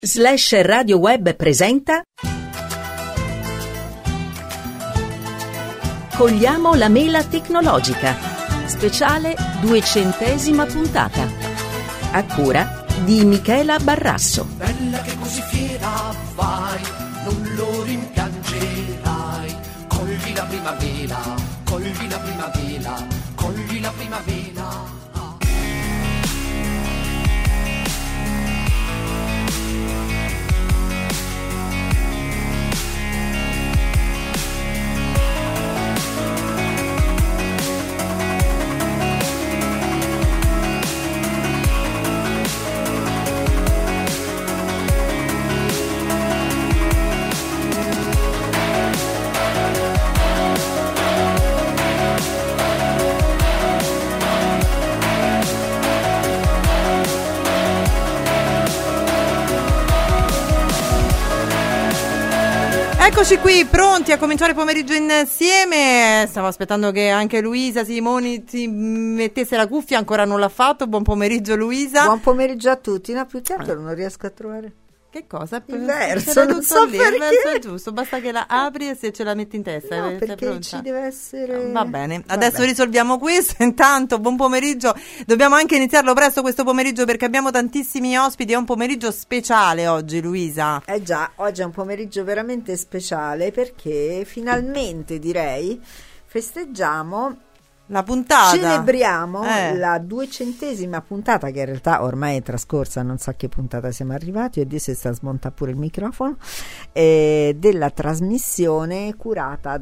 Radio Web presenta Cogliamo la mela tecnologica, speciale 200ª puntata, a cura di Michela Barrasso. Bella che così fiera vai, non lo rimpiangerai. Cogli la primavera, cogli la primavera, cogli la primavera. Eccoci qui, pronti a cominciare il pomeriggio insieme. Stavo aspettando che anche Luisa Simoni si mettesse la cuffia, ancora non l'ha fatto. Buon pomeriggio Luisa. Buon pomeriggio a tutti. No, più che altro non riesco a trovare che cosa? Il verso, non so lì, perché. Il verso è giusto, basta che la apri e se ce la metti in testa. No, perché ci deve essere... Va bene, adesso risolviamo questo. Intanto, buon pomeriggio. Dobbiamo anche iniziarlo presto questo pomeriggio perché abbiamo tantissimi ospiti. È un pomeriggio speciale oggi, Luisa. Già, oggi è un pomeriggio veramente speciale perché finalmente, direi, festeggiamo... La puntata. Celebriamo la 200ª puntata, che in realtà ormai è trascorsa, non so a che puntata siamo arrivati, e Dio si sta smonta pure il microfono, della trasmissione curata,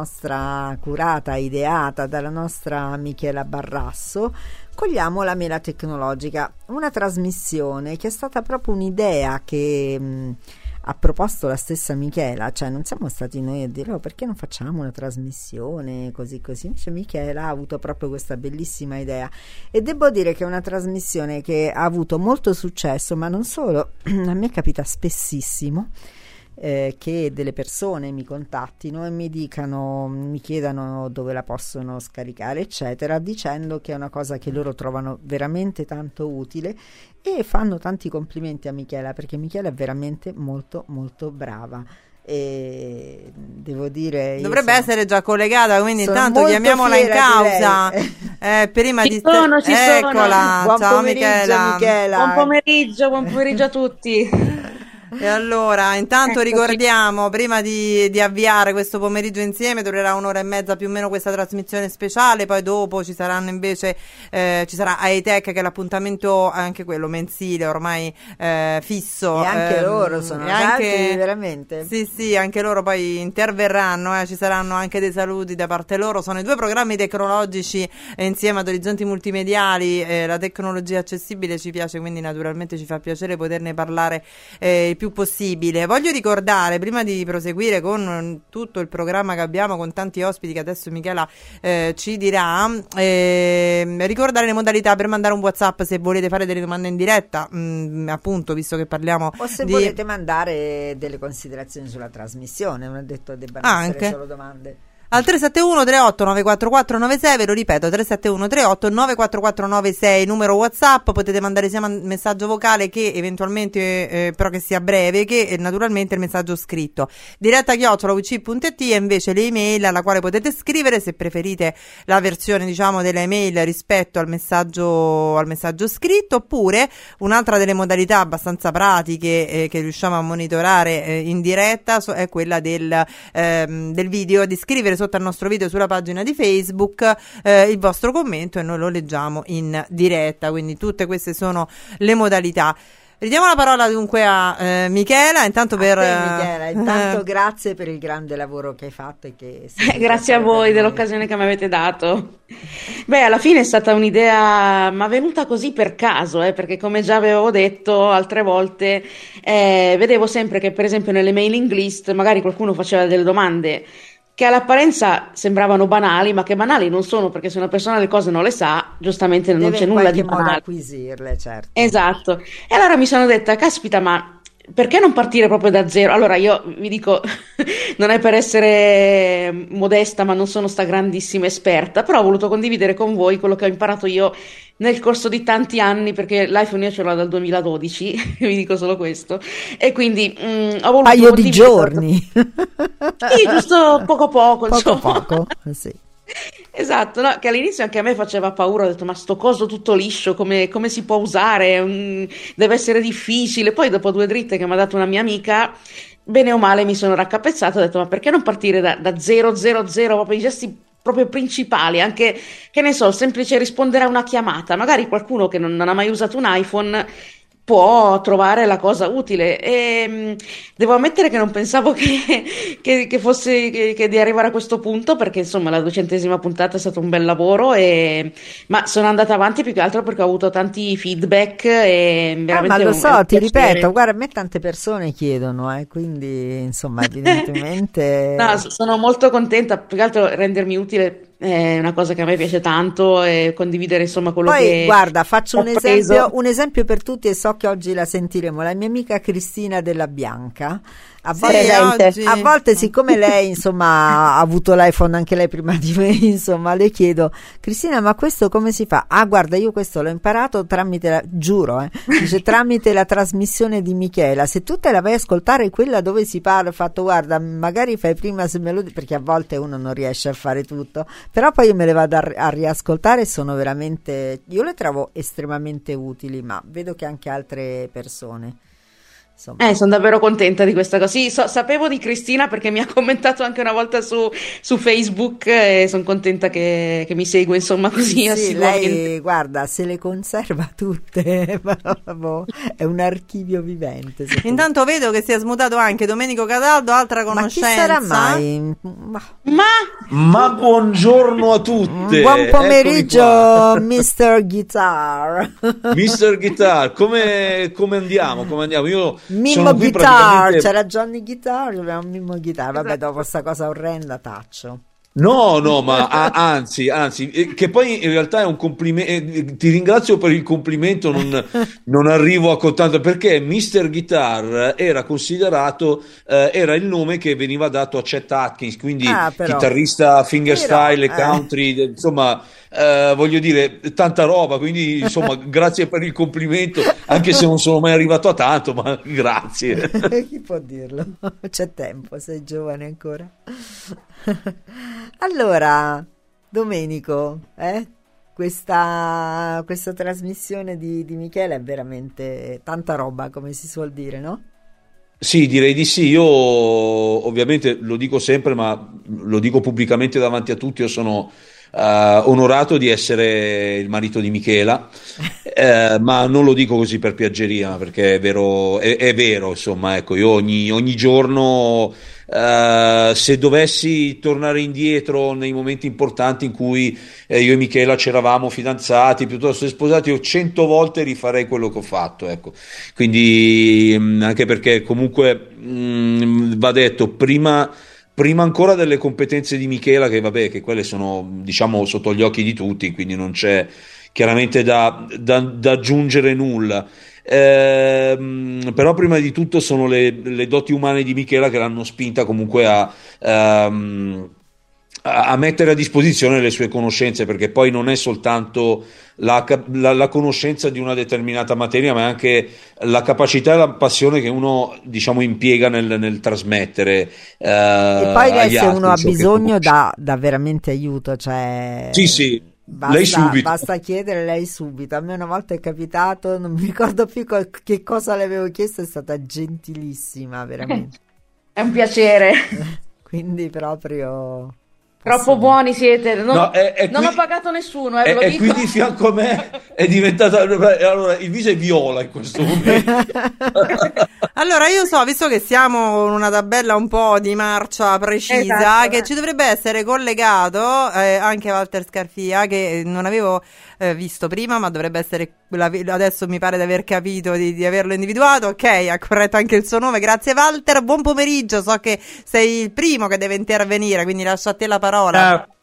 ideata dalla nostra Michela Barrasso. Cogliamo la mela tecnologica, una trasmissione che è stata proprio un'idea che... ha proposto la stessa Michela, cioè non siamo stati noi a dire perché non facciamo una trasmissione così, invece Michela ha avuto proprio questa bellissima idea e devo dire che è una trasmissione che ha avuto molto successo, ma non solo, a me capita spessissimo che delle persone mi contattino e mi chiedano dove la possono scaricare eccetera, dicendo che è una cosa che loro trovano veramente tanto utile e fanno tanti complimenti a Michela, perché Michela è veramente molto molto brava e devo dire dovrebbe essere già collegata, quindi intanto chiamiamola in causa. Prima ci sono. Eccola. Buon Ciao Michela. Buon pomeriggio a tutti. E allora, intanto ricordiamo, prima di avviare questo pomeriggio insieme, durerà un'ora e mezza più o meno questa trasmissione speciale, poi dopo ci saranno invece, ci sarà Hightech, che è l'appuntamento anche quello mensile, ormai fisso. E anche loro sono anche veramente. Sì, anche loro poi interverranno, ci saranno anche dei saluti da parte loro. Sono i due programmi tecnologici insieme ad Orizzonti Multimediali, la tecnologia accessibile ci piace, quindi naturalmente ci fa piacere poterne parlare il più possibile. Voglio ricordare, prima di proseguire con tutto il programma che abbiamo con tanti ospiti che adesso Michela ci dirà, ricordare le modalità per mandare un WhatsApp se volete fare delle domande in diretta, appunto, visto che parliamo o se volete mandare delle considerazioni sulla trasmissione, non è detto debbano essere solo domande. Al 371 38 944 96, ve lo ripeto, 371 38 944 96, numero WhatsApp, potete mandare sia messaggio vocale che eventualmente però che sia breve, che naturalmente il messaggio scritto. diretta@uc.it e invece le email alla quale potete scrivere se preferite la versione delle email rispetto al messaggio scritto, oppure un'altra delle modalità abbastanza pratiche che riusciamo a monitorare in diretta è quella del video, di scrivere sotto al nostro video sulla pagina di Facebook il vostro commento e noi lo leggiamo in diretta. Quindi tutte queste sono le modalità. Ridiamo la parola dunque a Michela. Intanto Michela, grazie per il grande lavoro che hai fatto e che grazie a voi dell'occasione che mi avete dato. Alla fine è stata un'idea ma venuta così per caso, perché come già avevo detto altre volte, vedevo sempre che per esempio nelle mailing list magari qualcuno faceva delle domande che all'apparenza sembravano banali, ma che banali non sono, perché se una persona le cose non le sa, giustamente non c'è nulla di banale. Deve acquisirle, certo. Esatto. E allora mi sono detta, caspita, ma perché non partire proprio da zero? Allora, io vi dico, non è per essere modesta, ma non sono sta grandissima esperta, però ho voluto condividere con voi quello che ho imparato io nel corso di tanti anni, perché l'iPhone io ce l'ho dal 2012, vi dico solo questo, e quindi ho voluto Paio di condividere. giorni. Sì, giusto poco poco, Poco insomma. poco, sì. Esatto, no, che all'inizio anche a me faceva paura, ho detto ma sto coso tutto liscio, come si può usare? Deve essere difficile. Poi dopo due dritte che mi ha dato una mia amica, bene o male mi sono raccapezzata, ho detto ma perché non partire da 000, proprio i gesti proprio principali, anche che ne so, il semplice rispondere a una chiamata, magari qualcuno che non ha mai usato un iPhone può trovare la cosa utile e devo ammettere che non pensavo che fosse che di arrivare a questo punto, perché insomma la 200ª puntata è stato un bel lavoro ma sono andata avanti più che altro perché ho avuto tanti feedback e Ma veramente lo è so, un ti piacere. ripeto, guarda, a me tante persone chiedono, quindi insomma, evidentemente. No, sono molto contenta, più che altro rendermi utile è una cosa che a me piace tanto e condividere insomma quello Poi che guarda, faccio ho preso. un esempio per tutti e so che oggi la sentiremo, la mia amica Cristina Della Bianca. A Sì, volte, Presente. oggi. a volte, siccome lei insomma ha avuto l'iPhone anche lei prima di me, insomma le chiedo: Cristina, ma questo come si fa? Ah, guarda, io questo l'ho imparato tramite giuro, dice, tramite la trasmissione di Michela. Se tu te la vai a ascoltare, quella dove si parla, ho fatto, guarda, magari fai prima se me lo perché a volte uno non riesce a fare tutto, però poi io me le vado a riascoltare e sono veramente, io le trovo estremamente utili, ma vedo che anche altre persone, insomma. Sono davvero contenta di questa cosa. Sì, sapevo di Cristina perché mi ha commentato anche una volta su Facebook e sono contenta che mi segue, insomma, così Sì, assiduamente. lei guarda, se le conserva tutte, bravo, è un archivio vivente. Intanto vedo che si è smutato anche Domenico Cataldo, altra Ma chi conoscenza. sarà mai? Ma buongiorno a tutte. Buon pomeriggio, Eccomi Mr. Guitar. qua. Mr. Guitar, come andiamo? Come andiamo? Io Mimmo sono qui Guitar, praticamente. c'era Johnny Guitar, abbiamo Mimmo Guitar. Vabbè, Esatto. dopo sta cosa orrenda taccio. No, ma anzi, che poi in realtà è un complimento. Ti ringrazio per il complimento, non arrivo a tanto perché Mr. Guitar era considerato, era il nome che veniva dato a Chet Atkins, quindi Però. chitarrista fingerstyle, Però, country, insomma, voglio dire, tanta roba. Quindi, insomma, grazie per il complimento, anche se non sono mai arrivato a tanto, ma grazie. Chi può dirlo? C'è tempo, sei giovane ancora. Allora, Domenico, questa trasmissione di Michele è veramente tanta roba, come si suol dire, no? Sì, direi di sì. Io ovviamente lo dico sempre, ma lo dico pubblicamente davanti a tutti. Io sono onorato di essere il marito di Michela, ma non lo dico così per piaggeria, ma perché è vero, insomma, ecco, io ogni giorno, se dovessi tornare indietro nei momenti importanti in cui io e Michela c'eravamo fidanzati piuttosto che sposati, io 100 volte rifarei quello che ho fatto, ecco. Quindi anche perché comunque va detto prima ancora delle competenze di Michela, che vabbè, che quelle sono, diciamo, sotto gli occhi di tutti, quindi non c'è chiaramente da aggiungere nulla. Però prima di tutto sono le doti umane di Michela che l'hanno spinta comunque a mettere a disposizione le sue conoscenze, perché poi non è soltanto la conoscenza di una determinata materia, ma è anche la capacità e la passione che uno, diciamo, impiega nel trasmettere E poi lei, agli se altri uno ha ciò che bisogno, conosce. dà veramente aiuto, cioè Sì, lei subito. basta chiedere, lei subito. A me una volta è capitato, non mi ricordo più che cosa le avevo chiesto, è stata gentilissima, veramente. è un piacere. Quindi proprio Troppo buoni siete. Non No, è non qui- ho pagato nessuno, ve lo E dico. qui di fianco a me è diventata, allora il viso è viola in questo momento. Allora, io so, visto che siamo in una tabella un po' di marcia precisa, Esatto. che ci dovrebbe essere collegato anche Walter Scarfia, che non avevo visto prima, ma dovrebbe essere, adesso mi pare di aver capito, di averlo individuato. Ok, ha corretto anche il suo nome, grazie Walter, buon pomeriggio, so che sei il primo che deve intervenire, quindi lascio a te la parola.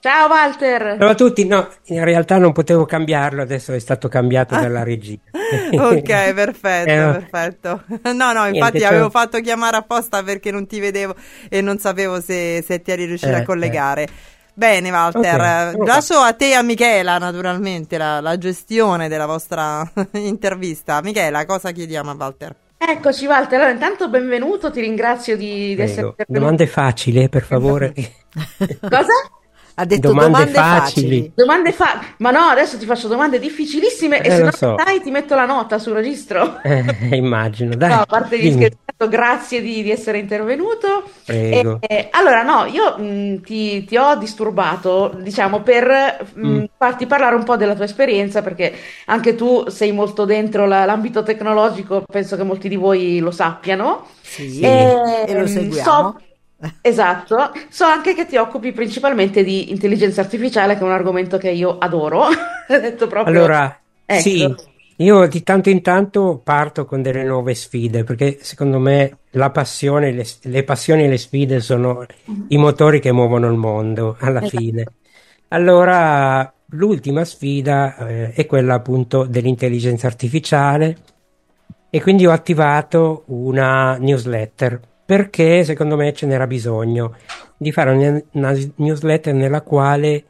Ciao Walter! Ciao a tutti, no, in realtà non potevo cambiarlo, adesso è stato cambiato dalla regia. Ok, perfetto, No, perfetto. No, no, niente, infatti avevo fatto chiamare apposta perché non ti vedevo e non sapevo se ti eri riuscito a collegare. Bene, Walter, Ok, sono lascio a te e a Michela naturalmente la gestione della vostra intervista. Michela, cosa chiediamo a Walter? Eccoci Walter, allora intanto benvenuto, ti ringrazio di essere prego. intervenuto. Domande facili, per favore. Cosa? Ha detto Domande domande facili. facili. Ma no, adesso ti faccio domande difficilissime e se Lo non so. le sai ti metto la nota sul registro. Immagino, No, dai, a parte gli dimmi, scherzi, grazie di essere intervenuto. prego. Allora, no, io ti ho disturbato, diciamo, per Mm, farti parlare un po' della tua esperienza, perché anche tu sei molto dentro l'ambito tecnologico, penso che molti di voi lo sappiano. Sì, sì, e lo So, seguiamo. esatto, so anche che ti occupi principalmente di intelligenza artificiale, che è un argomento che io adoro. Ho detto proprio, allora, sì, ecco. io di tanto in tanto parto con delle nuove sfide, perché secondo me la passione, le passioni e le sfide sono i motori che muovono il mondo alla fine. Esatto. Allora, l'ultima sfida, è quella appunto dell'intelligenza artificiale e quindi ho attivato una newsletter perché secondo me ce n'era bisogno di fare una newsletter nella quale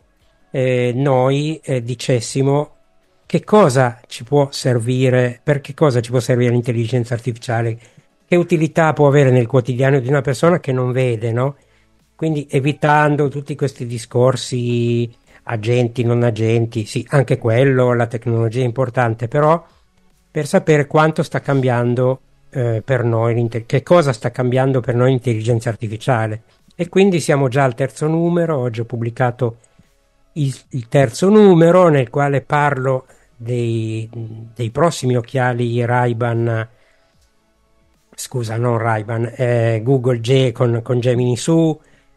noi dicessimo che cosa ci può servire, per che cosa ci può servire l'intelligenza artificiale, che utilità può avere nel quotidiano di una persona che non vede, no? Quindi evitando tutti questi discorsi agenti, non agenti, sì, anche quello, la tecnologia è importante, però per sapere quanto sta cambiando per noi, che cosa sta cambiando per noi l'intelligenza artificiale. E quindi siamo già al terzo numero, oggi ho pubblicato il terzo numero nel quale parlo dei prossimi occhiali Ray-Ban, scusa, non Ray-Ban, Google G con Gemini Su,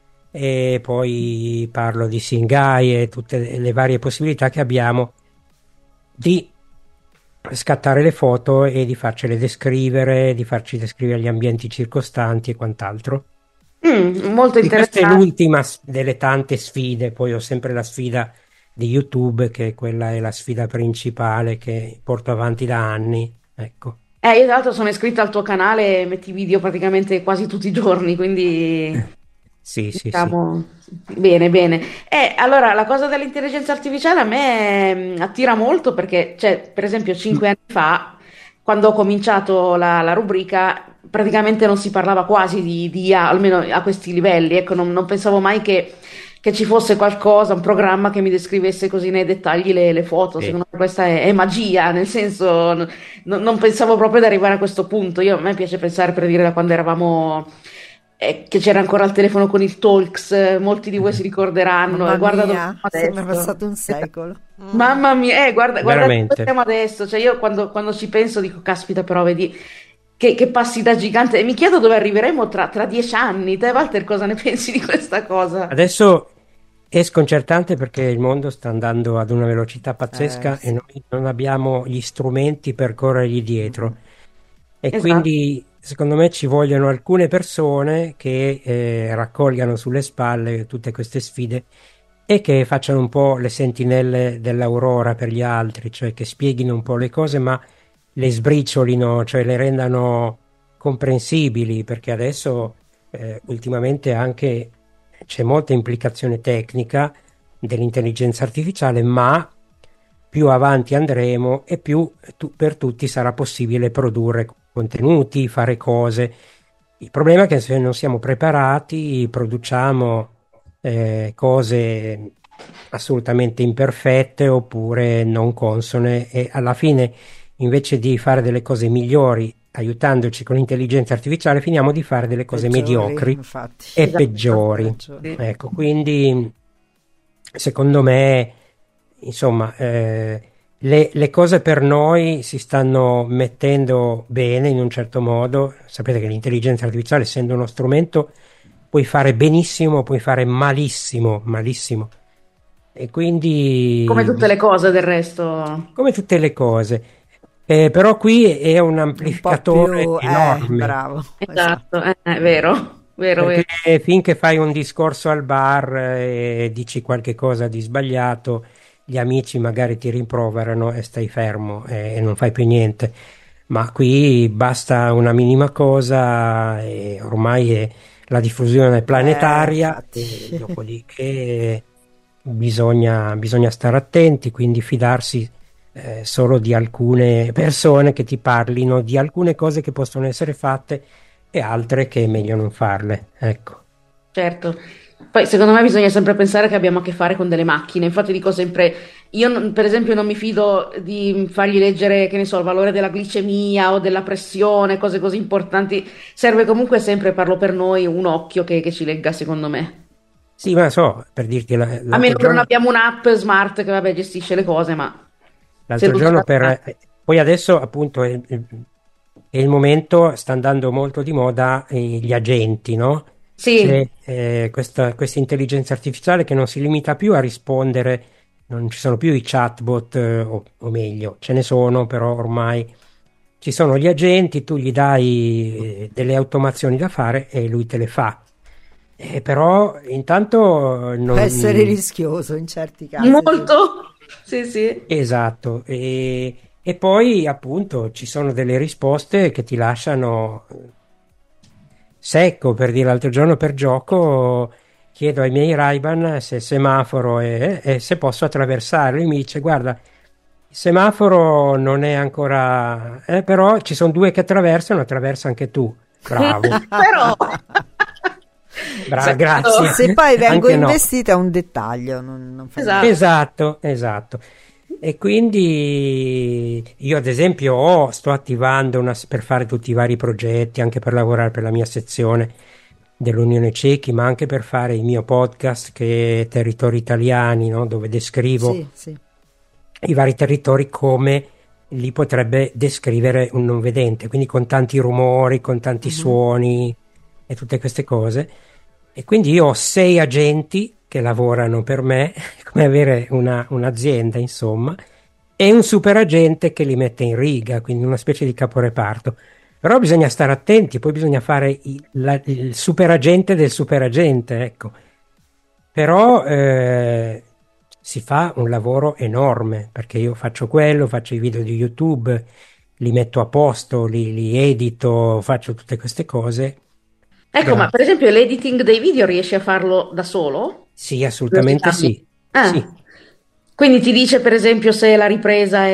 e poi parlo di Singai e tutte le varie possibilità che abbiamo di scattare le foto e di farcele descrivere, di farci descrivere gli ambienti circostanti e quant'altro. Molto E questa è interessante. l'ultima delle tante sfide, poi ho sempre la sfida di YouTube, che quella è la sfida principale che porto avanti da anni. Ecco. Io tra l'altro sono iscritta al tuo canale e metti video praticamente quasi tutti i giorni, quindi Sì, sì, sì. diciamo bene, bene. Allora la cosa dell'intelligenza artificiale a me attira molto perché, cioè, per esempio, Mm, 5 anni fa, quando ho cominciato la rubrica, praticamente non si parlava quasi di IA, almeno a questi livelli. Ecco, non pensavo mai che ci fosse qualcosa, un programma che mi descrivesse così nei dettagli le foto. sì. Secondo me questa è magia, nel senso. Non pensavo proprio di arrivare a questo punto. A me piace pensare per dire da quando eravamo, che c'era ancora il telefono con il Talks, molti di voi si ricorderanno, e Mamma guarda dove mia, siamo sembra adesso. passato un Esatto. secolo. Mamma mia, guarda dove Veramente. siamo adesso. Cioè, io quando ci penso dico, caspita, però vedi che passi da gigante. E mi chiedo dove arriveremo tra 10 anni. Te, Walter, cosa ne pensi di questa cosa? Adesso è sconcertante perché il mondo sta andando ad una velocità pazzesca e Sì. noi non abbiamo gli strumenti per corrergli dietro. E Esatto. quindi secondo me ci vogliono alcune persone che raccolgano sulle spalle tutte queste sfide e che facciano un po' le sentinelle dell'aurora per gli altri, cioè che spieghino un po' le cose, ma le sbriciolino, cioè le rendano comprensibili, perché adesso ultimamente anche c'è molta implicazione tecnica dell'intelligenza artificiale, ma più avanti andremo e più per tutti sarà possibile produrre contenuti, fare cose. Il problema è che se non siamo preparati, produciamo cose assolutamente imperfette oppure non consone e alla fine, invece di fare delle cose migliori aiutandoci con l'intelligenza artificiale, finiamo di fare delle cose Peggiori, mediocri infatti. e Esatto. peggiori. Peggiori. Sì. Ecco, quindi secondo me, insomma, le cose per noi si stanno mettendo bene in un certo modo. Sapete che l'intelligenza artificiale, essendo uno strumento, puoi fare benissimo, puoi fare malissimo, malissimo. E Come quindi, tutte le cose del resto. come tutte le cose, però qui è un Un po' amplificatore più, enorme. bravo, esatto. Esatto, è vero. vero, vero. Perché finché fai un discorso al bar e dici qualche cosa di sbagliato, gli amici magari ti rimproverano e stai fermo e non fai più niente. Ma qui basta una minima cosa e ormai è la diffusione planetaria e Infatti. dopodiché bisogna stare attenti, quindi fidarsi solo di alcune persone che ti parlino di alcune cose che possono essere fatte e altre che è meglio non farle. Ecco. Certo. Poi secondo me bisogna sempre pensare che abbiamo a che fare con delle macchine. Infatti dico sempre, per esempio non mi fido di fargli leggere, che ne so, il valore della glicemia o della pressione, cose così importanti. Serve comunque sempre, parlo per noi, un occhio che ci legga, secondo me. Sì, ma so, per dirti, A meno che non abbiamo un'app smart che vabbè gestisce le cose, ma se l'altro lo giorno usa- poi adesso appunto è il momento, sta andando molto di moda gli agenti, no? Sì, C'è questa intelligenza artificiale che non si limita più a rispondere, non ci sono più i chatbot, o meglio, ce ne sono, però ormai ci sono gli agenti, tu gli dai delle automazioni da fare e lui te le fa. Però intanto Può essere non. rischioso in certi casi, sì. molto. Sì, sì. Esatto, e poi appunto ci sono delle risposte che ti lasciano secco. Per dire, l'altro giorno per gioco chiedo ai miei Ray-Ban se il semaforo e se posso attraversare. Lui mi dice: guarda, il semaforo non è ancora, però ci sono due che attraversa anche tu. Bravo, Però, grazie. esatto. Se poi vengo Anche no. investita è un dettaglio, non fa Esatto. niente. Esatto. E quindi io ad esempio sto attivando per fare tutti i vari progetti, anche per lavorare per la mia sezione dell'Unione Cechi, ma anche per fare il mio podcast che è Territori Italiani, no? Dove descrivo Sì, sì. i vari territori come li potrebbe descrivere un non vedente, quindi con tanti rumori, con tanti suoni e tutte queste cose. E quindi io ho 6 agenti che lavorano per me, come avere un'azienda, insomma, e un super agente che li mette in riga, quindi una specie di caporeparto. Però bisogna stare attenti, poi bisogna fare il super agente del super agente, ecco. Però si fa un lavoro enorme, perché io faccio quello, faccio i video di YouTube, li metto a posto, li edito, faccio tutte queste cose. Ecco, ma per Grazie. esempio l'editing dei video riesci a farlo da solo? Sì, assolutamente Curiosità mia. sì. Sì. Quindi ti dice per esempio se la ripresa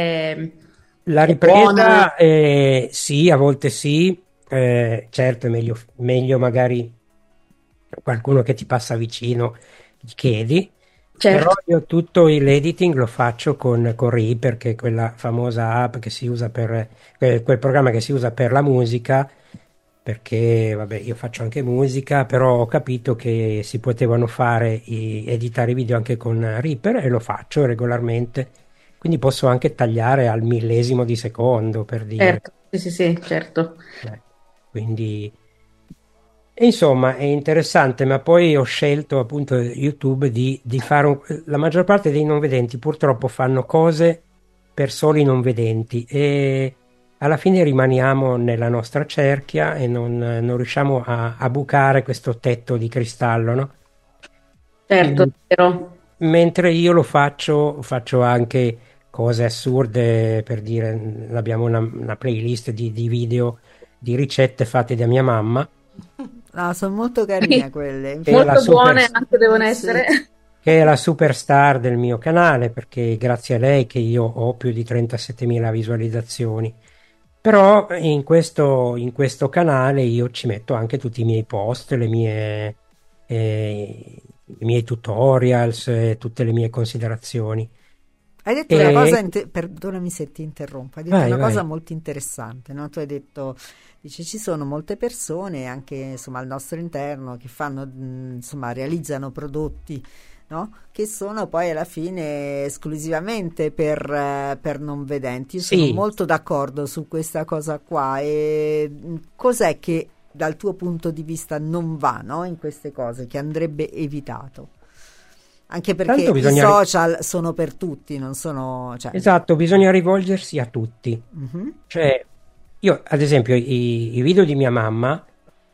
La è buona. ripresa, sì, a volte sì. Certo è meglio magari qualcuno che ti passa vicino, gli chiedi. Però Certo, io tutto l'editing lo faccio con Reaper, che è quella famosa app che si usa quel programma che si usa per la musica, perché vabbè, io faccio anche musica, però ho capito che si potevano editare video anche con Reaper e lo faccio regolarmente. Quindi posso anche tagliare al millesimo di secondo, per dire. certo, sì, sì, sì, certo. Eh, Quindi, e insomma, è interessante, ma poi ho scelto appunto YouTube di fare la maggior parte dei non vedenti purtroppo fanno cose per soli non vedenti e alla fine rimaniamo nella nostra cerchia e non riusciamo a bucare questo tetto di cristallo, no? Certo, Mm. è vero. Mentre io faccio anche cose assurde, per dire, abbiamo una playlist di video di ricette fatte da mia mamma, No, sono molto carine quelle, che è la Molto infatti. buone super, anche devono Sì. essere. che è la superstar del mio canale, perché grazie a lei che io ho più di 37.000 visualizzazioni. Però in questo canale io ci metto anche tutti i miei post, i miei tutorials, tutte le mie considerazioni. Hai detto una E cosa, perdonami se ti interrompo, hai detto vai, una cosa vai. molto interessante, no? Tu hai detto, dice, ci sono molte persone anche insomma al nostro interno che fanno, insomma, realizzano prodotti, no? Che sono poi alla fine esclusivamente per non vedenti. Io sono Sì, molto d'accordo su questa cosa qua. E cos'è che dal tuo punto di vista non va, no? In queste cose che andrebbe evitato? Anche perché tanto i bisogna, social sono per tutti, non sono, cioè, esatto, bisogna rivolgersi a tutti. mhm. Cioè, io ad esempio i video di mia mamma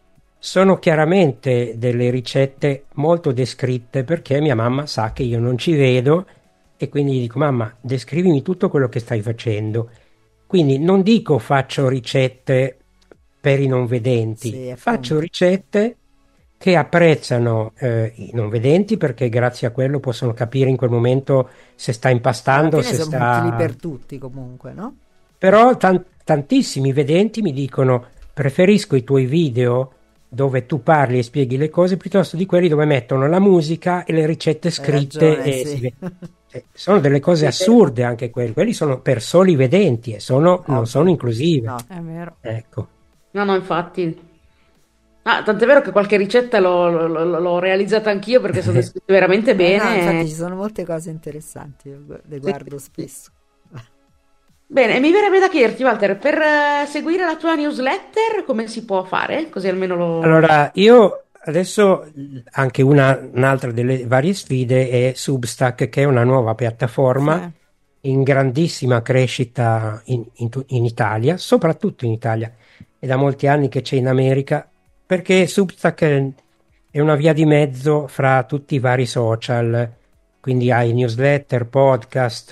sono chiaramente delle ricette molto descritte, perché mia mamma sa che io non ci vedo e quindi gli dico: mamma, descrivimi tutto quello che stai facendo. Quindi non dico faccio ricette per i non vedenti, Sì, faccio appunto. ricette che apprezzano i non vedenti, perché grazie a quello possono capire in quel momento se sta Alla impastando, fine se sono utili sta... per tutti comunque, no? Però tantissimi vedenti mi dicono: preferisco i tuoi video dove tu parli e spieghi le cose piuttosto di quelli dove mettono la musica e le ricette Hai scritte ragione, e si sì. vede. Sono delle cose Sì, vero. assurde anche quelli sono per soli vedenti e non sono Ovvio. inclusive. No. È vero. Ecco. No, no, infatti. Ah, tant'è vero che qualche ricetta l'ho realizzata anch'io perché sono descritte veramente No, infatti bene. ci sono molte cose interessanti, io le Sì, guardo sì. spesso. Bene, e mi verrebbe da chiederti, Walter, per seguire la tua newsletter come si può fare? Così almeno lo... Allora, io adesso anche un'altra delle varie sfide è Substack, che è una nuova piattaforma Sì. in grandissima crescita in Italia, soprattutto in Italia. È da molti anni che c'è in America, perché Substack è una via di mezzo fra tutti i vari social, quindi hai newsletter, podcast,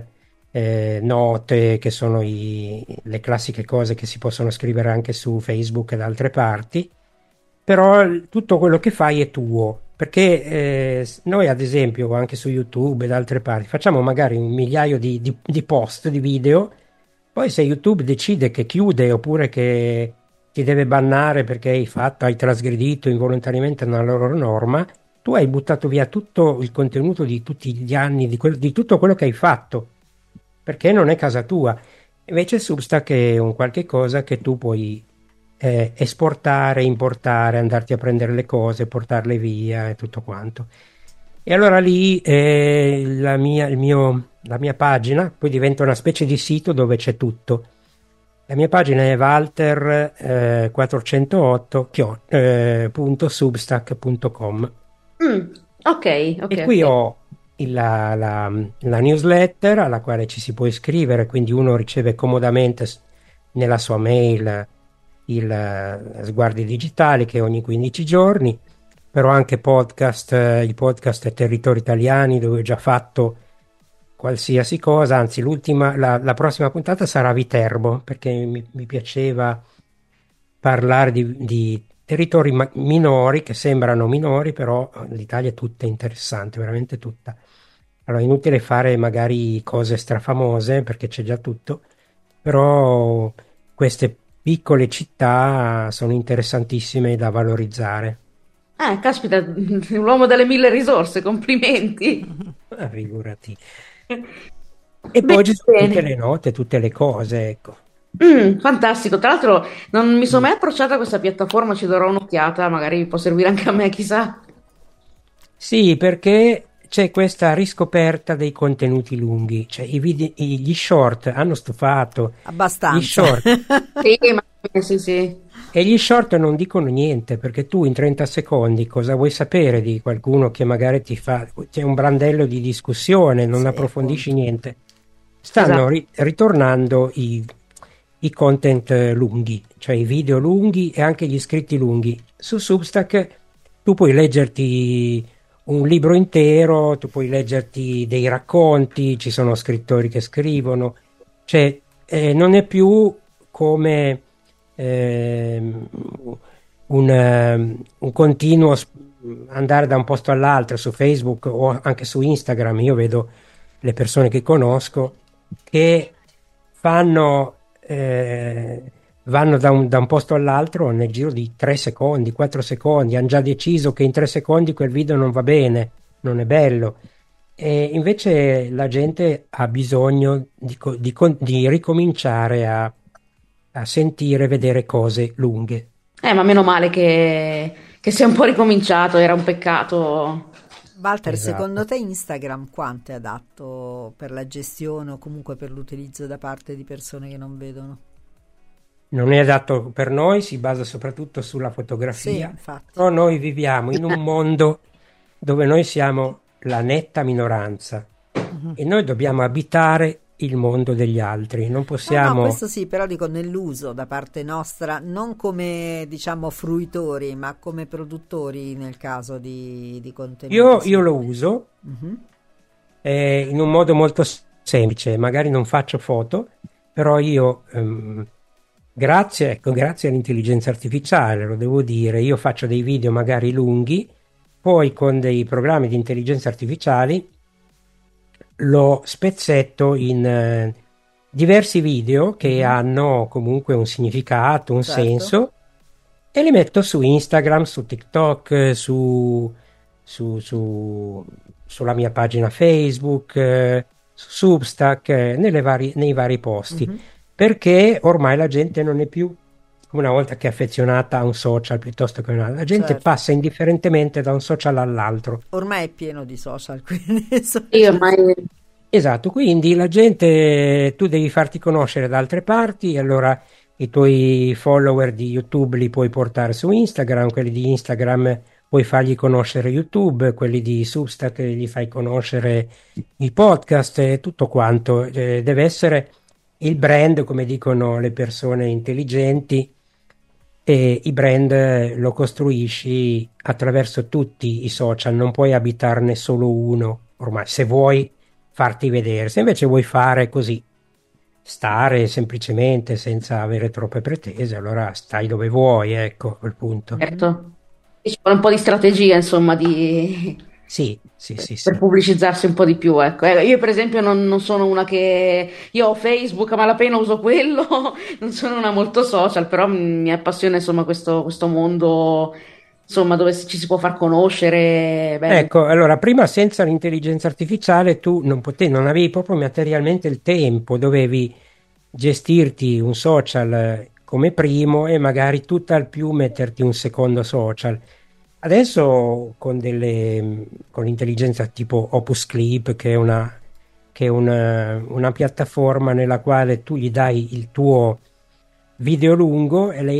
note, che sono le classiche cose che si possono scrivere anche su Facebook e da altre parti, però tutto quello che fai è tuo, perché noi ad esempio anche su YouTube e da altre parti facciamo magari un migliaio di post, di video, poi se YouTube decide che chiude oppure che ti deve bannare perché hai trasgredito involontariamente una loro norma, tu hai buttato via tutto il contenuto di tutti gli anni, di tutto quello che hai fatto, perché non è casa tua. Invece Substack è un qualche cosa che tu puoi esportare, importare, andarti a prendere le cose, portarle via e tutto quanto. E allora lì la mia pagina poi diventa una specie di sito dove c'è tutto. La mia pagina è walter 408 .substack.com. Mm, ok, ok, E qui ok. ho la newsletter alla quale ci si può iscrivere, quindi uno riceve comodamente nella sua mail sguardi digitali, che è ogni 15 giorni, però anche podcast, i podcast Territori Italiani, dove ho già fatto qualsiasi cosa, anzi la prossima puntata sarà Viterbo, perché mi piaceva parlare di territori minori, che sembrano minori, però l'Italia è tutta interessante, veramente tutta. Allora, inutile fare magari cose strafamose perché c'è già tutto, però queste piccole città sono interessantissime da valorizzare. Caspita, l'uomo delle mille risorse, complimenti. Figurati. E Bene, poi ci sono tutte bene. le note, tutte le cose, ecco. Fantastico. Tra l'altro non mi sono Mm. mai approcciata a questa piattaforma, ci darò un'occhiata, magari può servire anche a me, chissà. Sì, perché c'è questa riscoperta dei contenuti lunghi, cioè gli short hanno stufato, gli Abbastanza. short, Sì, sì, sì. e gli short non dicono niente, perché tu in 30 secondi cosa vuoi sapere di qualcuno che magari c'è un brandello di discussione, non Sì, approfondisci appunto. niente. Stanno Esatto. ritornando i content lunghi, cioè i video lunghi e anche gli scritti lunghi. Su Substack tu puoi leggerti un libro intero, tu puoi leggerti dei racconti, ci sono scrittori che scrivono, cioè non è più come ehm, un continuo andare da un posto all'altro su Facebook o anche su Instagram. Io vedo le persone che conosco che fanno, vanno da un posto all'altro nel giro di 3 secondi, 4 secondi, hanno già deciso che in 3 secondi quel video non va bene, non è bello. E invece la gente ha bisogno di ricominciare a sentire, vedere cose lunghe. Ma meno male che sia un po' ricominciato, era un peccato. Walter, secondo Esatto. te Instagram quanto è adatto per la gestione o comunque per l'utilizzo da parte di persone che non vedono? Non è adatto per noi, si basa soprattutto sulla Sì, fotografia, infatti. però noi viviamo in un mondo dove noi siamo la netta minoranza e noi dobbiamo abitare il mondo degli altri, non No, possiamo... questo sì, però dico nell'uso da parte nostra, non come diciamo fruitori, ma come produttori nel caso di contenuti. Io lo uso Mhm. in un modo molto semplice, magari non faccio foto, però io, grazie all'intelligenza artificiale, lo devo dire, io faccio dei video magari lunghi, poi con dei programmi di intelligenza artificiali lo spezzetto in diversi video che hanno comunque un significato, un Certo. senso, e li metto su Instagram, su TikTok, sulla mia pagina Facebook, su Substack, nei vari posti, Mhm. perché ormai la gente non è più come una volta che è affezionata a un social piuttosto che a un altro. La gente Certo. passa indifferentemente da un social all'altro. Ormai è pieno di social, quindi Io ormai Esatto, quindi la gente, tu devi farti conoscere da altre parti, allora i tuoi follower di YouTube li puoi portare su Instagram, quelli di Instagram puoi fargli conoscere YouTube, quelli di Substack gli fai conoscere i podcast e tutto quanto. Deve essere il brand, come dicono le persone intelligenti, e i brand lo costruisci attraverso tutti i social, non puoi abitarne solo uno, ormai, se vuoi farti vedere. Se invece vuoi fare così, stare semplicemente senza avere troppe pretese, allora stai dove vuoi, ecco, a quel punto. certo, ci vuole un po' di strategia, insomma, Sì. per pubblicizzarsi un po' di più, ecco. Io per esempio non sono una che... Io ho Facebook, a malapena uso quello, non sono una molto social, però mi appassiona, insomma, questo mondo, insomma, dove ci si può far conoscere. Beh, Ecco, allora, prima senza l'intelligenza artificiale tu non avevi proprio materialmente il tempo, dovevi gestirti un social come primo e magari tutt'al più metterti un secondo social. Adesso con l'intelligenza tipo Opus Clip, che è una piattaforma nella quale tu gli dai il tuo video lungo e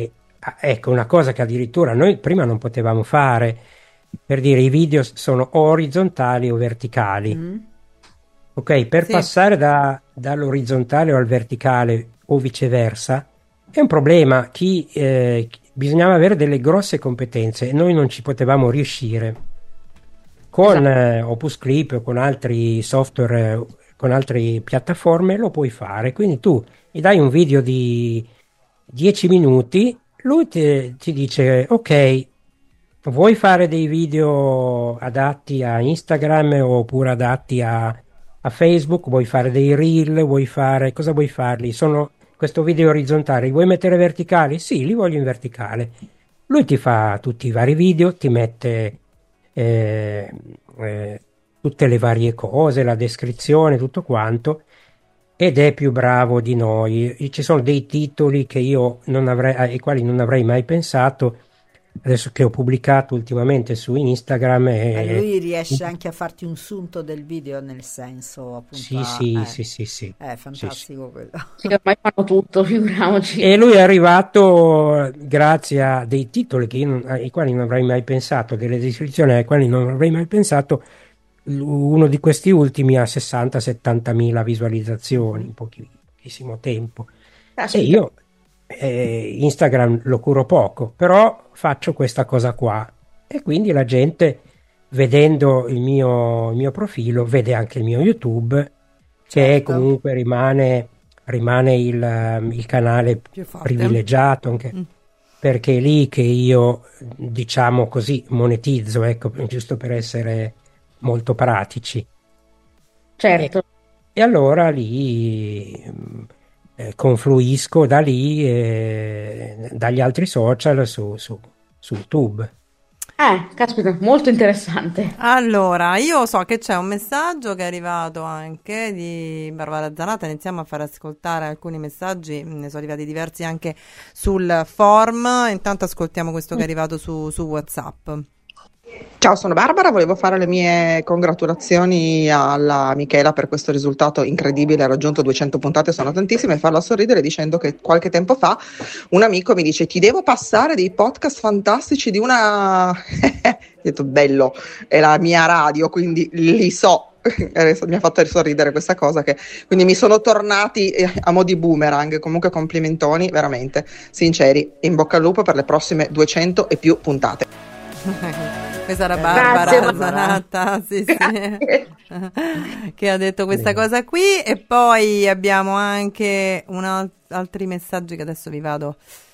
ecco una cosa che addirittura noi prima non potevamo fare, per dire i video sono orizzontali o verticali. Mhm. Ok, per Sì. passare dall'orizzontale o al verticale o viceversa è un problema. Bisognava avere delle grosse competenze e noi non ci potevamo riuscire. Con Opus Clip o con altri software, con altre piattaforme lo puoi fare. Quindi tu gli dai un video di 10 minuti, lui ti dice ok, vuoi fare dei video adatti a Instagram oppure adatti a Facebook, vuoi fare dei reel, cosa vuoi farli? Sono questo video orizzontale, li vuoi mettere verticali? Sì, li voglio in verticale. Lui ti fa tutti i vari video, ti mette eh, tutte le varie cose, la descrizione, tutto quanto, ed è più bravo di noi. Ci sono dei titoli che io non avrei, ai quali non avrei mai pensato, adesso che ho pubblicato ultimamente su Instagram. E lui riesce anche a farti un sunto del video, nel senso appunto Sì. è fantastico quello. sì, ormai fanno tutto, figuriamoci. E lui è arrivato grazie a dei titoli ai quali non avrei mai pensato, delle descrizioni alle quali non avrei mai pensato. Uno di questi ultimi ha 60-70 mila visualizzazioni in pochissimo tempo. E Caspita. io Instagram lo curo poco, però faccio questa cosa qua. E quindi la gente, vedendo il mio profilo, vede anche il mio YouTube, che Certo. comunque rimane il canale Più forte. privilegiato, anche perché è lì che io, diciamo così, monetizzo, ecco, giusto per essere molto pratici. Certo. E allora lì confluisco da lì dagli altri social su YouTube. Caspita, molto interessante. Allora, io so che c'è un messaggio che è arrivato anche di Barbara Zanata, iniziamo a far ascoltare alcuni messaggi, ne sono arrivati diversi anche sul forum, intanto ascoltiamo questo che è arrivato su WhatsApp. Ciao, sono Barbara, volevo fare le mie congratulazioni alla Michela per questo risultato incredibile, ha raggiunto 200 puntate, sono tantissime, e farla sorridere dicendo che qualche tempo fa un amico mi dice ti devo passare dei podcast fantastici di una... Ho detto bello, è la mia radio, quindi li so Mi ha fatto sorridere questa cosa, quindi mi sono tornati a mo' di boomerang. Comunque complimentoni, veramente sinceri, in bocca al lupo per le prossime 200 e più puntate. Questa era Barbara Grazie, Zanatta, sì, che ha detto questa cosa qui. E poi abbiamo anche altri messaggi che adesso vi vado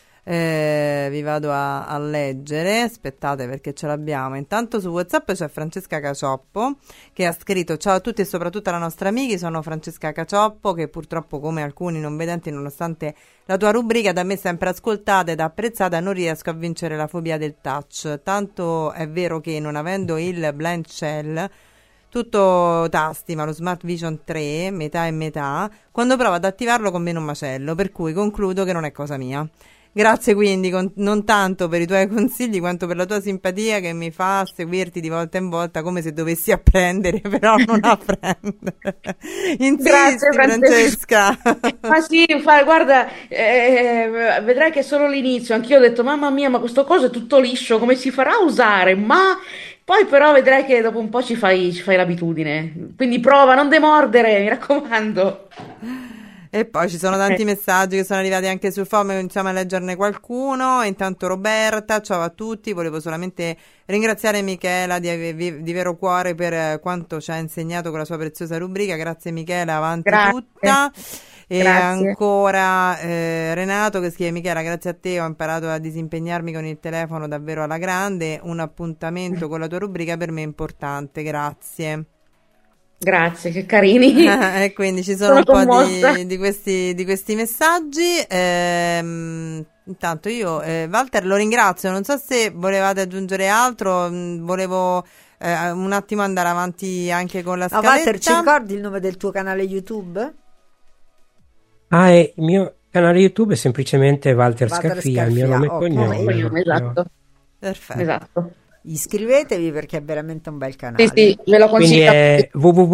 a leggere. Aspettate, perché ce l'abbiamo. Intanto su WhatsApp c'è Francesca Cacioppo che ha scritto: ciao a tutti e soprattutto alla nostra amici, sono Francesca Cacioppo, che purtroppo, come alcuni non vedenti, nonostante la tua rubrica da me sempre ascoltata ed apprezzata, non riesco a vincere la fobia del touch. Tanto è vero che, non avendo il blind shell tutto tasti, ma lo Smart Vision 3 metà e metà, quando provo ad attivarlo conviene un macello, per cui concludo che non è cosa mia. Grazie quindi non tanto per i tuoi consigli quanto per la tua simpatia, che mi fa seguirti di volta in volta come se dovessi apprendere, però non apprendere. Insisti, Grazie, Francesca. Ma sì, guarda, vedrai che è solo l'inizio. Anch'io ho detto, mamma mia, ma questo coso è tutto liscio, come si farà a usare? Ma poi però vedrai che dopo un po' ci fai l'abitudine. Quindi prova, non demordere, mi raccomando. E poi ci sono tanti messaggi che sono arrivati anche sul forum, iniziamo a leggerne qualcuno. Intanto Roberta, ciao a tutti, volevo solamente ringraziare Michela di vero cuore per quanto ci ha insegnato con la sua preziosa rubrica. Grazie Michela, avanti tutta. E Grazie. ancora Renato che scrive: Michela, grazie a te ho imparato a disimpegnarmi con il telefono davvero alla grande, un appuntamento con la tua rubrica per me è importante, grazie. Grazie, che carini. E quindi ci sono un po' commossa. di questi messaggi. Intanto io, Walter, lo ringrazio. Non so se volevate aggiungere altro. Volevo un attimo andare avanti anche con la scaletta. Walter, ci ricordi il nome del tuo canale YouTube? Il mio canale YouTube è semplicemente Walter Walter Scarfia, il mio nome e ok. cognome. Esatto. Perfetto. Esatto. Iscrivetevi perché è veramente un bel canale. Sì, sì, ve lo Quindi consiglio. è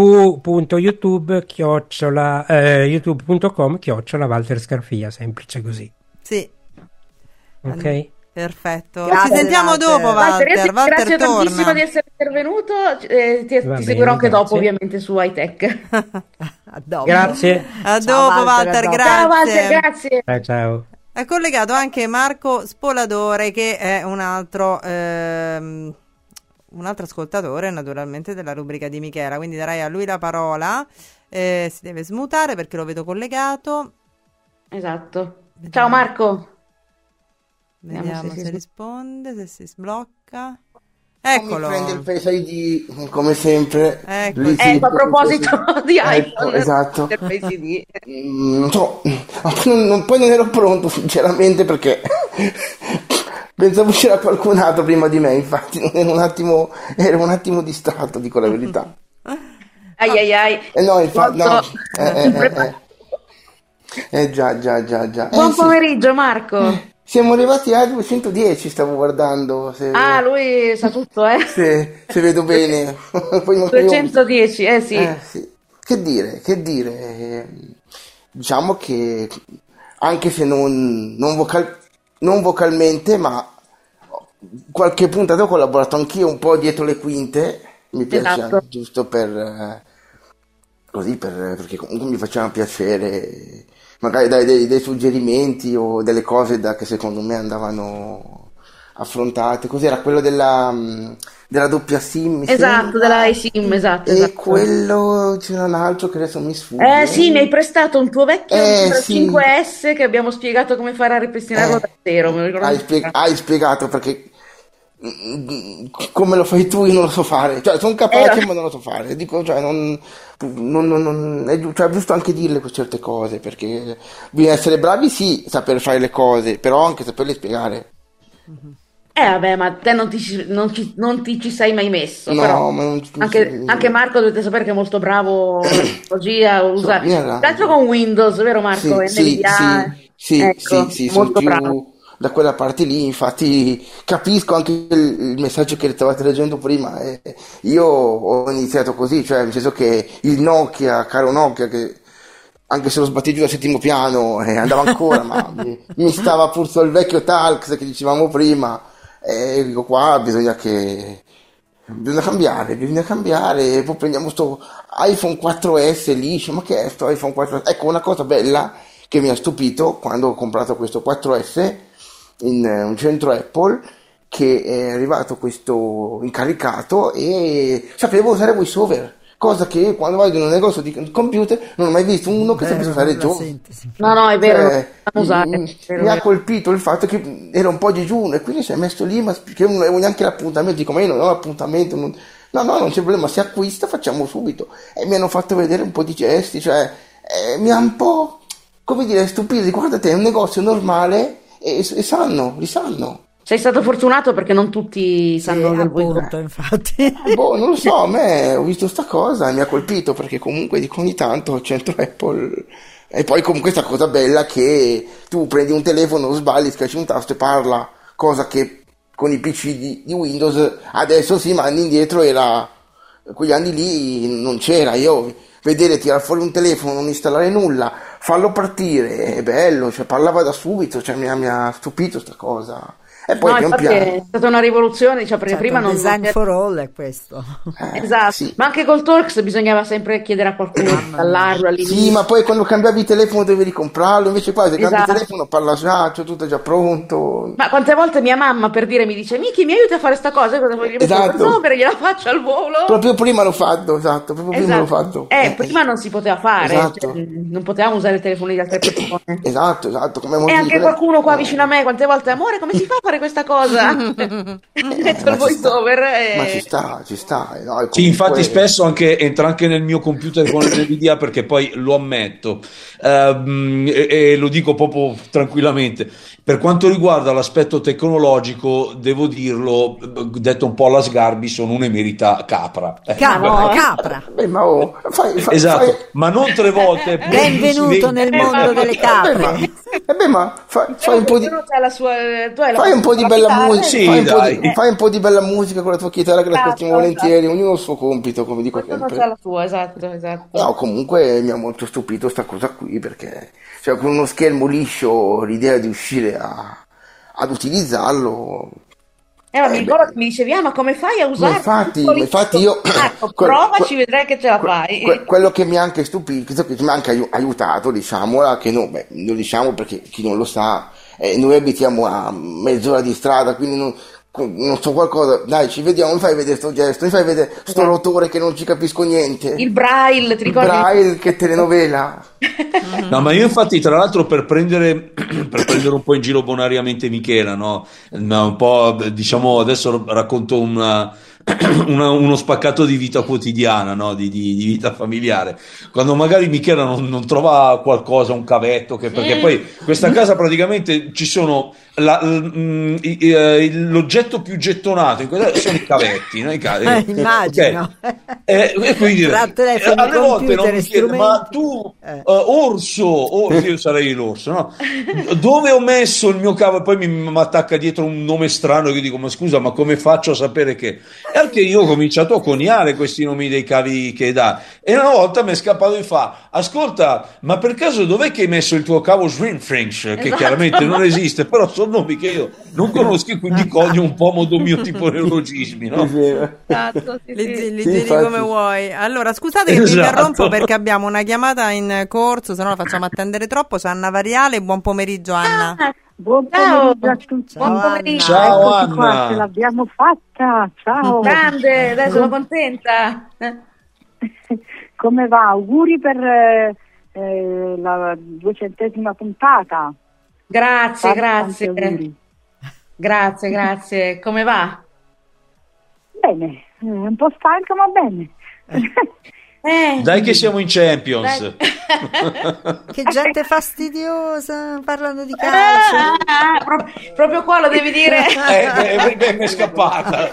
www.youtube.com Walter Scarfia, semplice così. Sì, Ok? Perfetto. Grazie, Ci sentiamo Walter. dopo, Walter. Walter Grazie tantissimo torna. di essere intervenuto. Va Ti bene, seguirò anche dopo, grazie. ovviamente, su iTech. A dopo. Grazie. A Ciao, dopo, Walter, Walter, a dopo. Ciao Walter, grazie. grazie. Ciao. È collegato anche Marco Spoladore, che è un altro ascoltatore, naturalmente, della rubrica di Michela. Quindi darei a lui la parola. Si deve smutare perché lo vedo collegato. Esatto. Ciao Marco. Vediamo se risponde, se si sblocca. Mi Eccolo. prende il Face ID come sempre. Ecco. Lui Ecco, a proposito di Ecco, iPhone. esatto. del Face ID. Non so, poi non ero pronto sinceramente perché pensavo c'era qualcun altro prima di me, infatti ero un attimo distratto, dico la verità. Ai ai ai. No, infatti, no. Molto- Già. Buon Sì. pomeriggio Marco. Siamo arrivati a 210, stavo guardando. Se, Ah, lui sa tutto, se vedo bene. Poi non so io- 210, sì. sì. Che dire? Diciamo che anche se non vocalmente, ma qualche puntata ho collaborato anch'io un po' dietro le quinte, mi piace Esatto. anche, giusto perché comunque mi faceva piacere magari dare dei suggerimenti o delle cose che secondo me andavano affrontate. Cos'era quello della doppia SIM? mi Esatto, sembra? della eSIM, esatto. E quello c'era un altro che adesso mi sfugge. Sì, mi hai prestato un tuo vecchio sì. 5S che abbiamo spiegato come fare a ripristinarlo da zero. Me lo ricordo. Hai spiegato perché come lo fai tu io non lo so fare, cioè sono capace ma non lo so fare, dico, cioè è giusto anche dirle certe cose, perché bisogna essere bravi, sì, saper fare le cose, però anche saperle spiegare. Vabbè, ma te non ti ci sei mai messo. No, però ma non anche Marco dovete sapere che è molto bravo in tecnologia, usa viene tanto con Windows, vero Marco? NVDA. Ecco, sì, sono molto più bravo. da quella parte lì, infatti capisco anche il messaggio che stavate leggendo prima. Io ho iniziato così, cioè nel senso che il Nokia, caro Nokia, che anche se lo sbatti giù dal settimo piano andava ancora, ma mi stava pur sul vecchio Talx che dicevamo prima, e dico qua bisogna che bisogna cambiare, poi prendiamo sto iPhone 4S lì, dice, ma che è sto iPhone 4S? Ecco, una cosa bella che mi ha stupito quando ho comprato questo 4S in un centro Apple, che è arrivato questo incaricato e sapevo usare VoiceOver, cosa che quando vado in un negozio di computer non ho mai visto uno che sapesse fare Jones. No, è vero, non Cioè, usare, è vero, mi ha vero. colpito il fatto che era un po' digiuno e quindi si è messo lì, ma che non avevo neanche l'appuntamento, dico, ma io non ho l'appuntamento, no, non c'è problema, si acquista, facciamo subito. E mi hanno fatto vedere un po' di gesti, cioè mi ha un po', come dire, stupito, guarda te, è un negozio normale e li sanno. Sei stato fortunato perché non tutti sanno del appunto, VoiceOver. infatti. Boh, non lo so, a me ho visto sta cosa e mi ha colpito perché comunque dico ogni tanto al centro Apple. E poi comunque sta cosa bella che tu prendi un telefono, sbagli, schiacci un tasto e parla, cosa che con i PC di Windows adesso sì, ma anni indietro era, quegli anni lì non c'era. Io vedere tirare fuori un telefono, non installare nulla, farlo partire, è bello, cioè parlava da subito, cioè mi ha stupito sta cosa. E poi No, pian infatti piano. è stata una rivoluzione, cioè, perché Certo, prima un non design c'era- for all è questo. Esatto, Sì. ma anche col Talks bisognava sempre chiedere a qualcuno di installarlo all'inizio. Sì, ma poi quando cambiavi il telefono dovevi ricomprarlo, invece qua se cambi il Esatto. telefono parla già, c'è tutto già pronto. Ma quante volte mia mamma per dire mi dice Miki mi aiuti a fare sta cosa? Io cosa voglio Esatto. No, perché gliela faccio al volo. Proprio prima l'ho fatto, esatto, proprio prima l'ho fatto. Prima non si poteva fare, Esatto. cioè, non potevamo usare i telefoni di altre persone. Esatto, come E molti anche dicono. qualcuno qua vicino a me, quante volte, amore, come si fa a fare questa cosa? Metto il Ma ci sta. voiceover Ma e... ci sta. No, e Sì, infatti comunque- spesso entra anche nel mio computer con l'NVIDIA perché poi lo ammetto e lo dico proprio tranquillamente. Per quanto riguarda l'aspetto tecnologico, devo dirlo, detto un po' alla Sgarbi, sono un'emerita capra. Capra. Beh, ma Esatto, ma non 3 volte. Benvenuto nel mondo delle capre. fai un po' di Ognuno c'ha la sua... tu hai la Fai un po' di bella chitarra, musica, Sì, fai dai. un po' di bella musica con la tua chitarra che l'ascoltiamo Esatto, volentieri, ognuno ha il suo compito, come dico ognuno sempre. c'ha la sua, esatto. No, comunque mi ha molto stupito sta cosa qui perché cioè, con uno schermo liscio l'idea di uscire ad utilizzarlo. Ma mi ricordo che mi dicevi, ma come fai a usare infatti io Ecco, provaci, vedrai che ce la fai. quello che mi ha anche stupito, che mi ha anche aiutato, diciamola, che no, lo diciamo perché chi non lo sa, noi abitiamo a mezz'ora di strada, quindi non so qualcosa, dai, ci vediamo, mi fai vedere sto gesto, mi fai vedere sto rotore che non ci capisco niente. Il Braille, ti ricordi? Braille, che telenovela. No, ma io infatti, tra l'altro, per prendere un po' in giro bonariamente Michela, no? Un po', diciamo, adesso racconto uno spaccato di vita quotidiana, no? Di vita familiare. Quando magari Michela non trova qualcosa, un cavetto, perché poi questa casa praticamente ci sono l'oggetto più gettonato in questa sono i cavetti, no? Immagino. Ok. E quindi Tra telefoni, alle volte non computer, mi chiede, ma strumenti. tu io sarei l'orso, no? Dove ho messo il mio cavo? E poi mi attacca dietro un nome strano che io dico, ma scusa, ma come faccio a sapere che? E anche io ho cominciato a coniare questi nomi dei cavi che dà, e una volta mi è scappato e fa, ascolta, ma per caso dov'è che hai messo il tuo cavo Swinfrinch? Che chiaramente non esiste, però sono nomi che io non conosco e quindi conio un po' modo mio tipo neologismi, no? Esatto, sì, Li sì. giri infatti. come vuoi. Allora, scusate che vi Esatto. interrompo perché abbiamo una chiamata in corso, se no la facciamo attendere troppo. C'è Anna Variale, buon pomeriggio Anna. Buon Ciao. pomeriggio a tutti. Ciao, Buon pomeriggio. Anna. Ciao, Eccoci qua, Anna. ce l'abbiamo fatta. Ciao. Grande, dai, sono contenta. Come va? Auguri per la 200ª puntata. Grazie, Tanti auguri. grazie. Come va? Bene, un po' stanca ma bene. Dai che siamo in Champions. Dai. Che gente fastidiosa parlando di calcio. Proprio qua lo devi dire. Mi è scappata.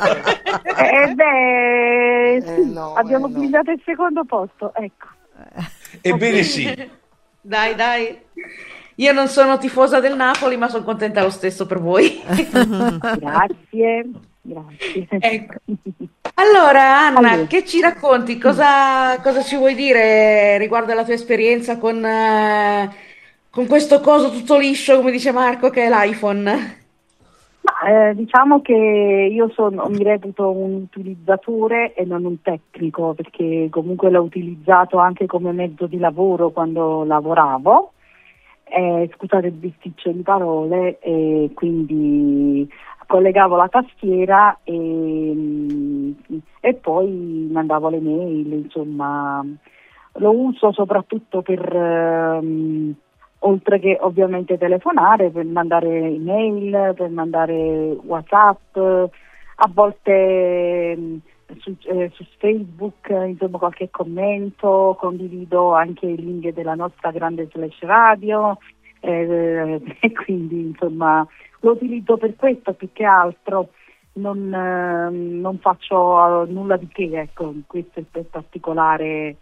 Sì, no, abbiamo no. guidato il secondo posto, ecco. Ebbene sì. Dai. Io non sono tifosa del Napoli, ma sono contenta lo stesso per voi. Grazie. Ecco. Allora, Anna, Allora. che ci racconti? Cosa ci vuoi dire riguardo alla tua esperienza con questo coso tutto liscio, come dice Marco, che è l'iPhone? Ma diciamo che io mi reputo un utilizzatore e non un tecnico, perché comunque l'ho utilizzato anche come mezzo di lavoro quando lavoravo. Scusate il bisticcio di parole, quindi collegavo la tastiera e poi mandavo le mail, insomma. Lo uso soprattutto per, oltre che ovviamente telefonare, per mandare email, per mandare WhatsApp, a volte su Facebook, insomma, qualche commento, condivido anche i link della nostra grande Slash Radio, e quindi insomma lo utilizzo per questo più che altro. Non faccio nulla di che, ecco, questo è il particolare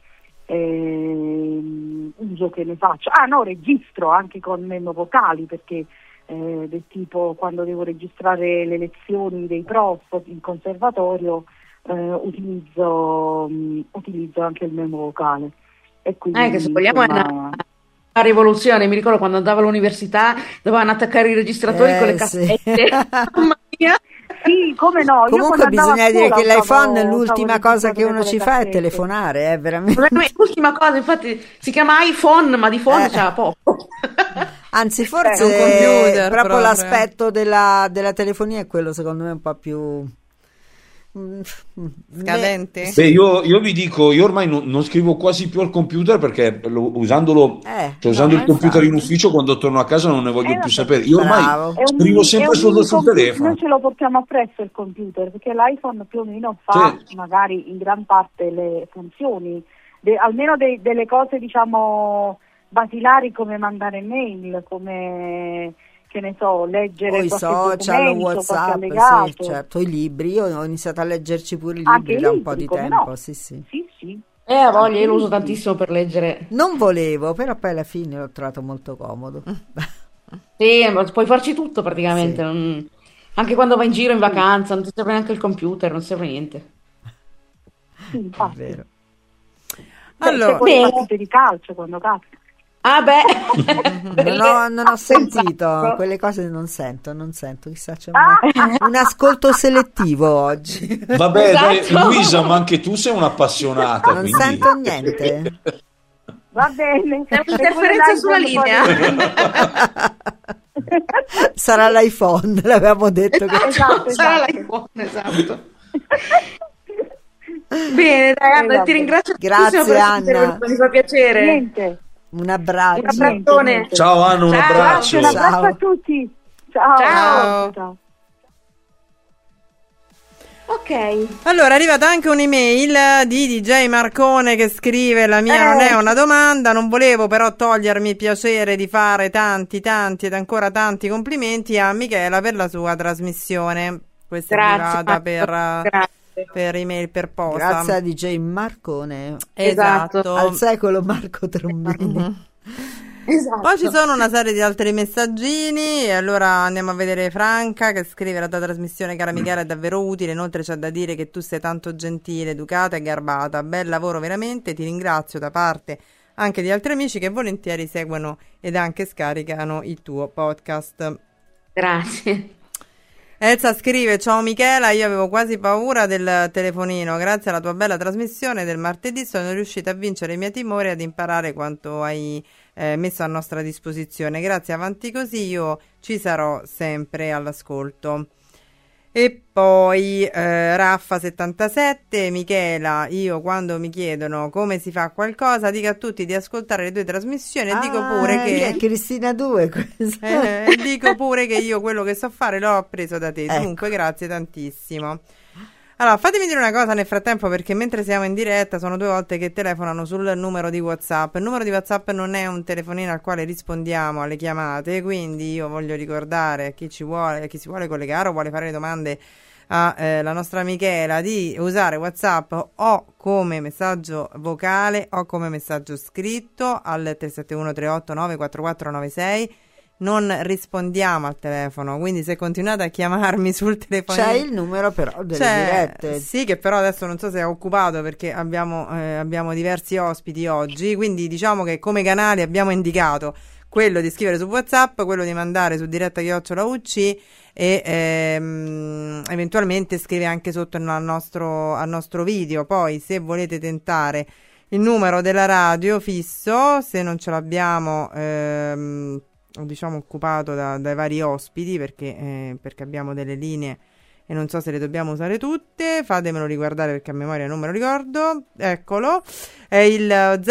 uso che ne faccio. Registro anche con memo vocali, perché del tipo quando devo registrare le lezioni dei prof in conservatorio utilizzo anche il memo vocale, e quindi Che se vogliamo è una rivoluzione. Mi ricordo quando andavo all'università dovevano attaccare i registratori con le cassette. Mamma mia. Sì, come no. Comunque bisogna dire che l'iPhone è l'ultima cosa che uno ci fa è cassette. telefonare, veramente. L'ultima cosa, infatti, si chiama iPhone, ma di phone c'ha poco. Anzi, È un forse computer proprio proprio. l'aspetto della telefonia è quello, secondo me, un po' più Scadente? Beh, io vi dico, io ormai non scrivo quasi più al computer, perché usando il computer in ufficio, quando torno a casa non ne voglio più sapere. Io ormai Bravo. scrivo sempre sul telefono. Noi ce lo portiamo appresso il computer, perché l'iPhone più o meno fa magari in gran parte le funzioni, almeno delle cose, diciamo, basilari, come mandare mail, come, che ne so, leggere i qualche social, documento, WhatsApp, qualche allegato. sì, certo, i libri. Io ho iniziato a leggerci pure i Anche libri i da un libri, po' di come tempo, no? sì. Sì. A voglia, io lo uso tantissimo per leggere. Non volevo, però poi alla fine l'ho trovato molto comodo. Sì, ma puoi farci tutto praticamente. Anche quando vai in giro in vacanza, non ti serve neanche il computer, non serve niente. Sì, È infatti. vero. Allora, Poi le partite di calcio quando capita. Ah beh, Non ho sentito quelle cose, non sento, chissà, c'è un ascolto selettivo oggi. Vabbè, dai, Esatto. Luisa, ma anche tu sei un'appassionata, Non quindi... sento niente. Va bene. c'è un'interferenza sulla linea. Sarà l'iPhone, l'avevamo detto che Esatto. Sarà l'iPhone, esatto. Bene, dai, Anna, ti ringrazio Grazie, tantissimo per Anna. essere venuta, mi fa piacere. Niente. un abbraccio. Un abbraccione. Ciao Anna, un Ciao, abbraccio. Un abbraccio a tutti. Ciao. Ciao. Ok. Allora è arrivata anche un'email di DJ Marcone che scrive: la mia non è una domanda, non volevo però togliermi il piacere di fare tanti ed ancora tanti complimenti a Michela per la sua trasmissione. Questa è arrivata per email, per posta. Grazie a DJ Marcone. Esatto. Al secolo Marco Trombini. Esatto. Poi ci sono una serie di altri messaggini e allora andiamo a vedere Franca che scrive: la tua trasmissione, cara Michela, è davvero utile, inoltre c'è da dire che tu sei tanto gentile, educata e garbata, bel lavoro veramente, ti ringrazio da parte anche di altri amici che volentieri seguono ed anche scaricano il tuo podcast. Grazie. Elsa scrive: ciao Michela, io avevo quasi paura del telefonino, grazie alla tua bella trasmissione del martedì sono riuscita a vincere i miei timori e ad imparare quanto hai messo a nostra disposizione, grazie, avanti così, io ci sarò sempre all'ascolto. E poi Raffa77: Michela, io quando mi chiedono come si fa qualcosa dico a tutti di ascoltare le tue trasmissioni e dico pure che è Cristina 2 dico pure che io quello che so fare l'ho appreso da te, dunque grazie tantissimo. Allora fatemi dire una cosa nel frattempo, perché mentre siamo in diretta sono 2 volte che telefonano sul numero di WhatsApp. Il numero di WhatsApp non è un telefonino al quale rispondiamo alle chiamate, quindi io voglio ricordare a chi si vuole collegare o vuole fare le domande a la nostra Michela di usare WhatsApp o come messaggio vocale o come messaggio scritto al 371 389 4496. Non rispondiamo al telefono, quindi se continuate a chiamarmi sul telefono c'è il numero però delle dirette. Sì, che però adesso non so se è occupato perché abbiamo diversi ospiti oggi, quindi diciamo che come canali abbiamo indicato quello di scrivere su WhatsApp, quello di mandare su diretta@UC e eventualmente scrive anche sotto al nostro video. Poi se volete tentare il numero della radio fisso, se non ce l'abbiamo diciamo occupato dai vari ospiti, perché abbiamo delle linee e non so se le dobbiamo usare tutte, fatemelo riguardare perché a memoria non me lo ricordo. Eccolo, è il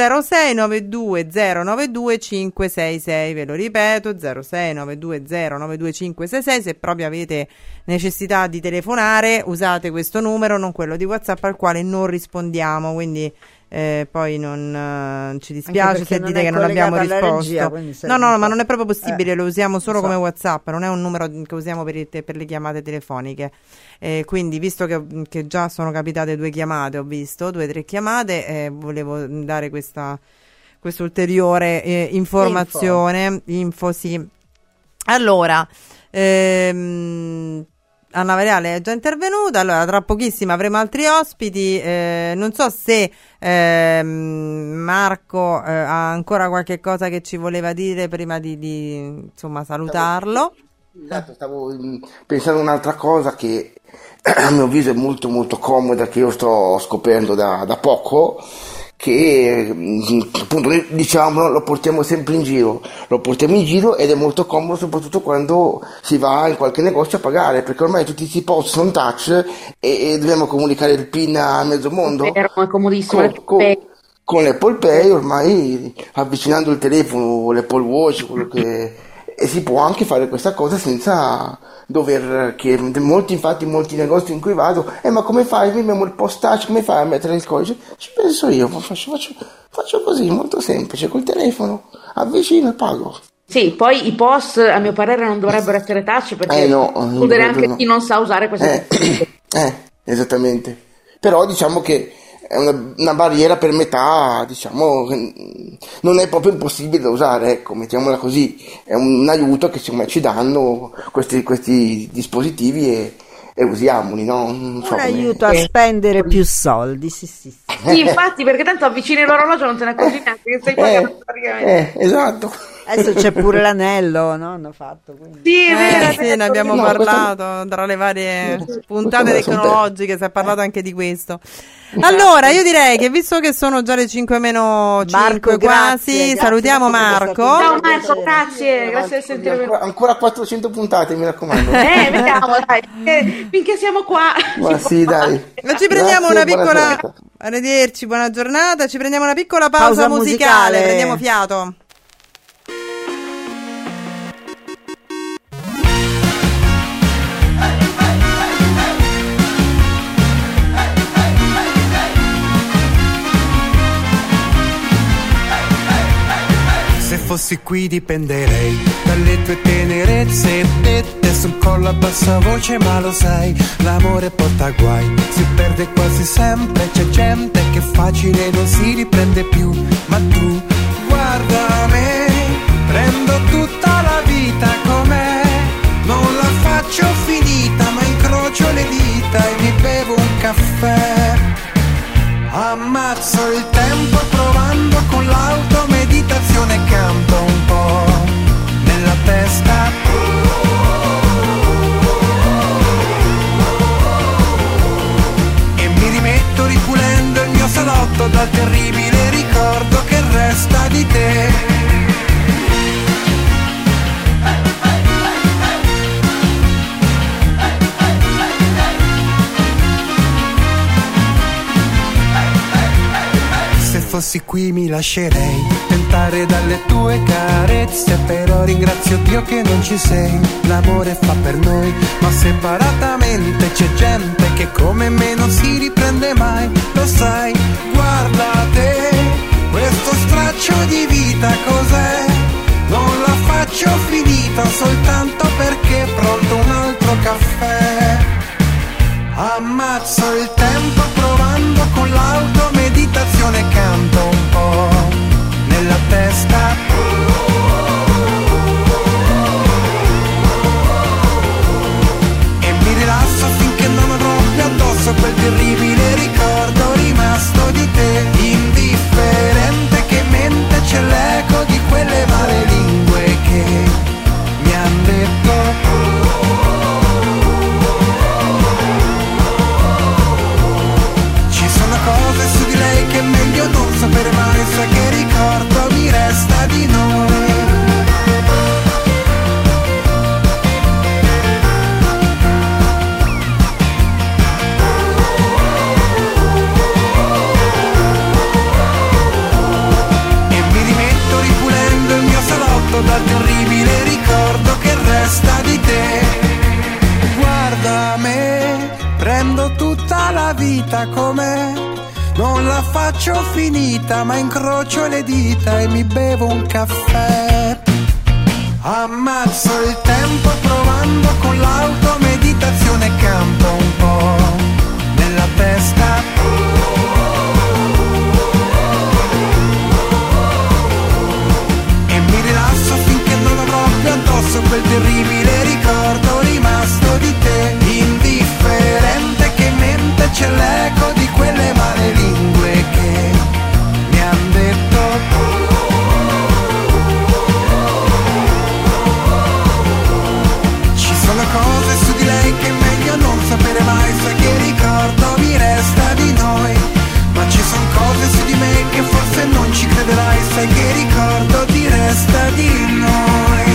0692092566, ve lo ripeto, 0692092566. Se proprio avete necessità di telefonare, usate questo numero, non quello di WhatsApp al quale non rispondiamo, quindi poi non ci dispiace se dite che non abbiamo risposto. No, ma non è proprio possibile, lo usiamo solo come WhatsApp, non è un numero che usiamo per le chiamate telefoniche. Quindi, visto che già sono capitate 2 chiamate, ho visto 2-3 chiamate, volevo dare questa ulteriore informazione. Info, sì. Allora, Anna Variale è già intervenuta. Allora, tra pochissimo avremo altri ospiti. Non so se Marco ha ancora qualche cosa che ci voleva dire prima di insomma salutarlo. Esatto, stavo pensando un'altra cosa che a mio avviso è molto molto comoda, che io sto scoprendo da poco, che appunto noi diciamo lo portiamo sempre in giro, ed è molto comodo soprattutto quando si va in qualche negozio a pagare, perché ormai tutti questi post sono touch e dobbiamo comunicare il PIN a mezzo mondo. È comodissimo. Con l'Apple Pay ormai, avvicinando il telefono, l'Apple Watch, quello che e si può anche fare questa cosa senza dover chiedere. Molti negozi in cui vado, ma come fai? Abbiamo il post touch, come fai a mettere il codice? Ci penso io, faccio così, molto semplice, col telefono avvicino e pago. Sì, poi i POS a mio parere non dovrebbero essere touch, perché includere anche chi non sa usare queste esattamente. Però diciamo che è una barriera per metà, diciamo, non è proprio impossibile da usare, ecco, mettiamola così. È un aiuto che secondo me ci danno questi dispositivi e usiamoli, no? Non so, aiuto a spendere più soldi, sì. Sì, infatti, perché tanto avvicini l'orologio non te ne accorgi neanche che stai pagando praticamente. Esatto. Adesso c'è pure l'anello, no? Hanno fatto. Quindi. Sì, è vero, sì, ne abbiamo parlato tra le varie puntate tecnologiche, si è parlato anche di questo. Allora, io direi che visto che sono già le 5 meno 5 quasi, salutiamo Marco. Ciao Marco, grazie di essere intervenuto. Ancora 400 puntate, mi raccomando. Vediamo, dai, finché siamo qua. Ma sì, dai. Ma ci prendiamo una piccola... Arrivederci, buona giornata. Ci prendiamo una piccola pausa musicale. Prendiamo fiato. Se fossi qui dipenderei dalle tue tenerezze dette sul collo a bassa voce, ma lo sai, l'amore porta guai, si perde quasi sempre, c'è gente che facile non si riprende più, ma tu guarda me, prendo tutta la vita com'è, non la faccio finita, ma incrocio le dita e mi bevo un caffè, ammazzo il tempo provando con l'auto, meditazione canto un po' nella testa, e mi rimetto ripulendo il mio salotto dal terribile ricordo che resta di te. Se fossi qui mi lascerei tentare dalle tue carezze, però ringrazio Dio che non ci sei. L'amore fa per noi, ma separatamente c'è gente che come me non si riprende mai. Lo sai, guarda te, questo straccio di vita cos'è? Non la faccio finita soltanto perché è pronto un altro caffè. Ammazzo il tempo provando con l'auto, meditazione canto un po' nella testa, e mi rilasso finché non avrò più addosso quel terribile ricordo rimasto di te, indifferente che mente c'è l'eco di quelle varie lingue la vita com'è, non la faccio finita, ma incrocio le dita e mi bevo un caffè. Ammazzo il tempo provando con l'auto, meditazione campa un po' nella testa. E mi rilasso finché non avrò più addosso quel terribile ricordo rimasto di te. Indifferente che in mente c'è l'eco di quelle male lingue che mi han detto. Sono cose su di lei che è meglio non sapere mai, sai che ricordo mi resta di noi. Ma ci sono cose su di me che forse non ci crederai, sai che ricordo ti resta di noi.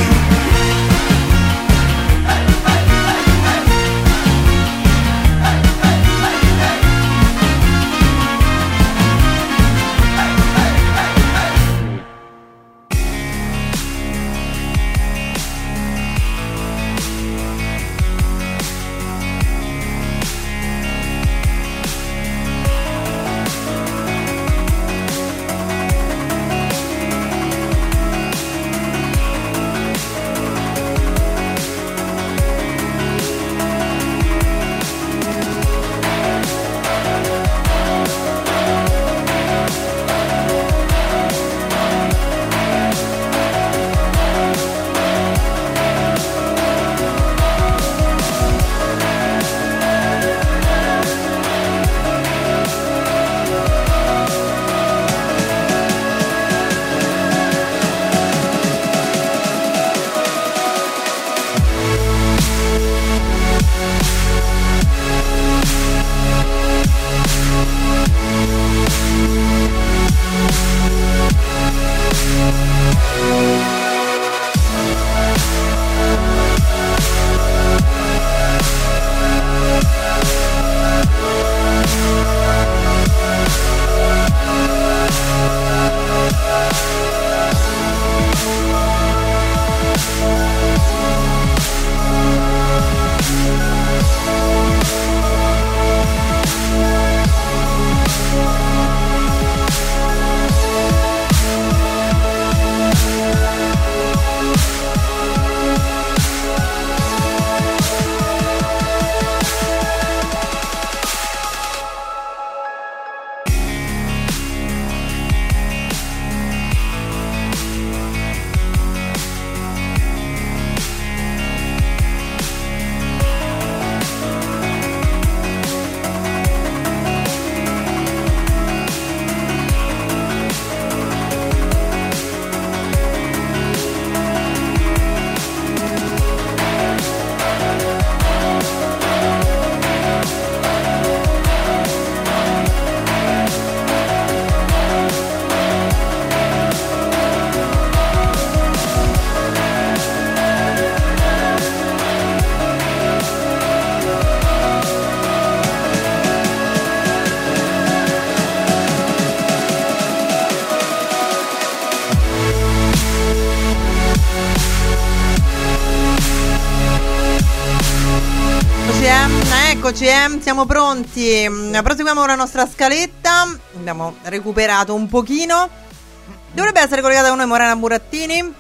Eccoci, siamo pronti. Proseguiamo la nostra scaletta. Abbiamo recuperato un pochino. Dovrebbe essere collegata con noi Morena Burattini.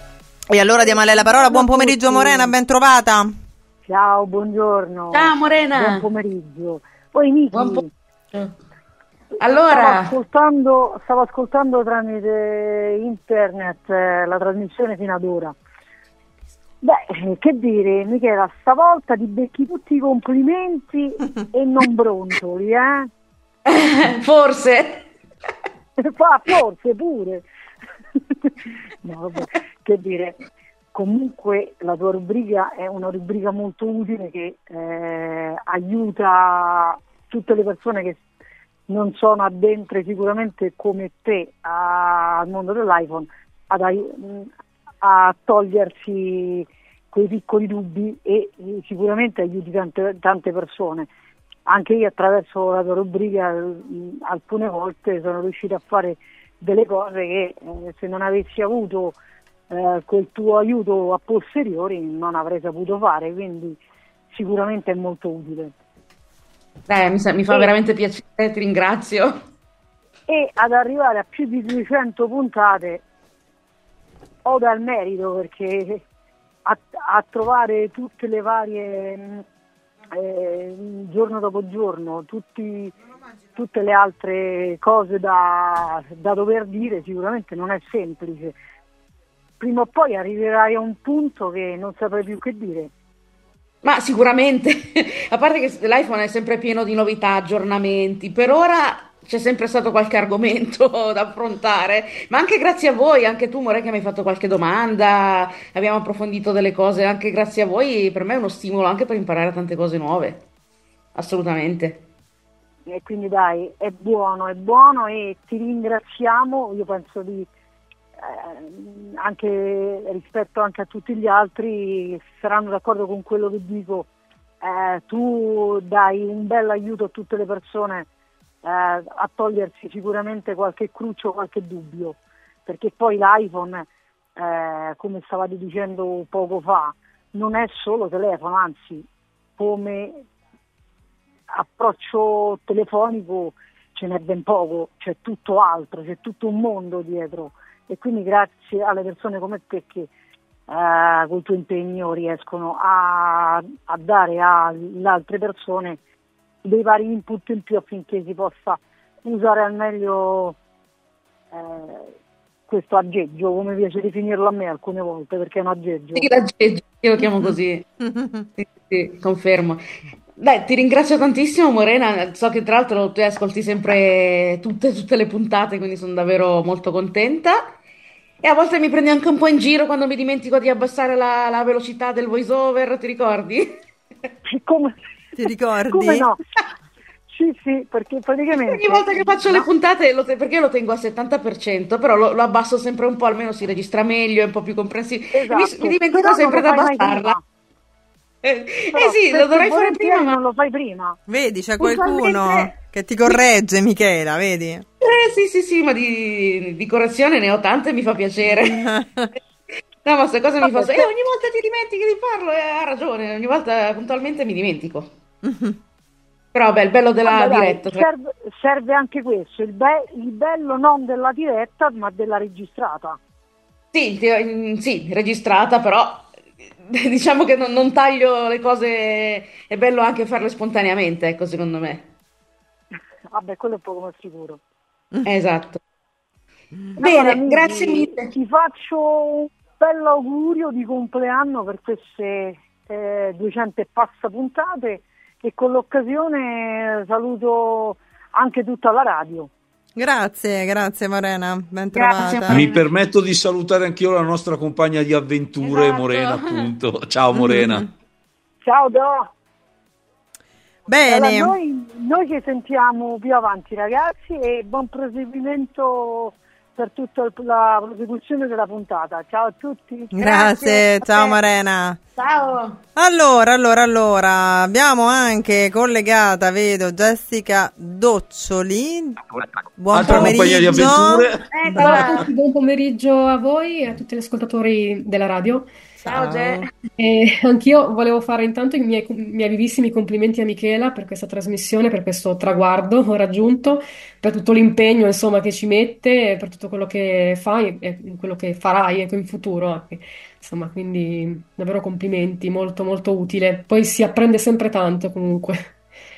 E allora diamo a lei la parola. Buon pomeriggio Morena, ben trovata. Ciao, buongiorno. Ciao Morena. Buon pomeriggio. Poi Niki, allora stavo ascoltando tramite internet la trasmissione fino ad ora. Beh, che dire, Michela, stavolta ti becchi tutti i complimenti e non brontoli, Forse. Forse pure. No, vabbè, che dire, comunque la tua rubrica è una rubrica molto utile che aiuta tutte le persone che non sono addentre sicuramente come te al mondo dell'iPhone a togliersi quei piccoli dubbi e sicuramente aiuti tante persone. Anche io attraverso la tua rubrica alcune volte sono riuscita a fare delle cose che se non avessi avuto quel tuo aiuto a posteriori non avrei saputo fare, quindi sicuramente è molto utile. Mi fa e, veramente piacere, ti ringrazio. e ad arrivare a più di 200 puntate ho dal merito, perché a trovare tutte le varie, giorno dopo giorno, tutte le altre cose da dover dire, sicuramente non è semplice. Prima o poi arriverai a un punto che non saprai più che dire. Ma sicuramente, a parte che l'iPhone è sempre pieno di novità, aggiornamenti, per ora c'è sempre stato qualche argomento da affrontare, ma anche grazie a voi, anche tu More che mi hai fatto qualche domanda, abbiamo approfondito delle cose, anche grazie a voi, per me è uno stimolo anche per imparare tante cose nuove, assolutamente. E quindi dai, è buono e ti ringraziamo. Io penso di anche rispetto anche a tutti gli altri saranno d'accordo con quello che dico. Tu dai un bel aiuto a tutte le persone a togliersi sicuramente qualche cruccio, qualche dubbio, perché poi l'iPhone, come stavate dicendo poco fa, non è solo telefono, anzi come approccio telefonico ce n'è ben poco, c'è tutto altro, c'è tutto un mondo dietro, e quindi grazie alle persone come te che col tuo impegno riescono a dare alle altre persone dei vari input in più affinché si possa usare al meglio questo aggeggio, come piace definirlo a me alcune volte, perché è un aggeggio. Sì, l'aggeggio, io lo chiamo così. Sì, sì, confermo. Dai, ti ringrazio tantissimo, Morena. So che tra l'altro tu ascolti sempre tutte le puntate, quindi sono davvero molto contenta. E a volte mi prendi anche un po' in giro quando mi dimentico di abbassare la velocità del voiceover, ti ricordi? Come, Ti ricordi? come no? Sì, perché praticamente Ogni volta che faccio le puntate, perché lo tengo a 70%, però lo abbasso sempre un po', almeno si registra meglio, è un po' più comprensibile. E esatto, mi dimentico però non sempre lo di fai mai abbassarla. Però Sì, lo spesso e dovrei fare volentieri prima, ma... non lo fai prima. Vedi, c'è qualcuno Usualmente... che ti corregge, Michela, vedi? sì, ma di correzione ne ho tante e mi fa piacere. No, ma queste cose mi fa... Vabbè, ogni volta ti dimentichi di farlo, e ha ragione, ogni volta puntualmente mi dimentico. Però beh, il bello della vabbè, dai, diretta... serve anche questo, il bello non della diretta ma della registrata. Sì, sì, registrata, però diciamo che non taglio le cose, è bello anche farle spontaneamente, ecco, secondo me. Vabbè, quello è poco ma sicuro. Esatto. Allora, Bene, grazie amici, mille. ti faccio un bello augurio di compleanno per queste 200 e passa puntate, e con l'occasione saluto anche tutta la radio. Grazie Morena, ben Grazie, trovata. Mi permetto di salutare anch'io la nostra compagna di avventure, Esatto. Morena, appunto. Ciao Morena. Ciao Do. Bene, Allora, noi ci sentiamo più avanti, ragazzi, e buon proseguimento per tutta la prosecuzione della puntata. Ciao a tutti. grazie, a ciao te. Morena. Ciao. Allora, abbiamo anche collegata, vedo, Jessica Doccioli. Buon Altra compagnia di pomeriggio. avventure. Ciao a Eccola. tutti, buon pomeriggio a voi e a tutti gli ascoltatori della radio. Ciao, Ge. E anch'io volevo fare intanto i miei vivissimi complimenti a Michela per questa trasmissione, per questo traguardo raggiunto, per tutto l'impegno insomma che ci mette, per tutto quello che fai e quello che farai ecco, in futuro anche. Insomma, quindi davvero complimenti, molto molto utile. Poi si apprende sempre tanto comunque.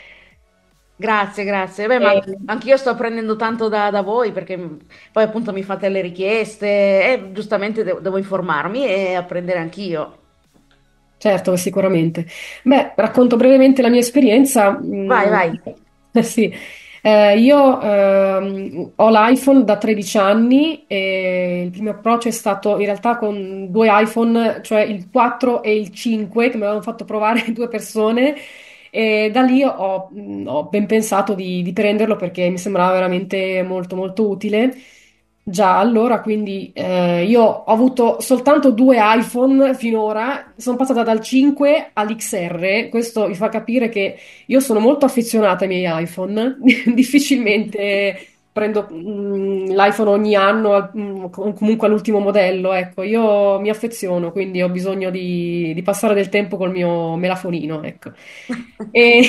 Grazie. Beh, ma E- anch'io sto apprendendo tanto da voi perché poi appunto mi fate le richieste e giustamente devo informarmi e apprendere anch'io. Certo, sicuramente. Beh, racconto brevemente la mia esperienza. Vai. Sì. Io ho l'iPhone da 13 anni e il primo approccio è stato in realtà con due iPhone, cioè il 4 e il 5, che mi avevano fatto provare due persone. E da lì ho ben pensato di prenderlo perché mi sembrava veramente molto molto utile. Già allora, quindi io ho avuto soltanto due iPhone finora, sono passata dal 5 all'XR, questo mi fa capire che io sono molto affezionata ai miei iPhone, difficilmente prendo l'iPhone ogni anno, comunque all'ultimo modello, ecco, io mi affeziono, quindi ho bisogno di passare del tempo col mio melafonino, ecco. E,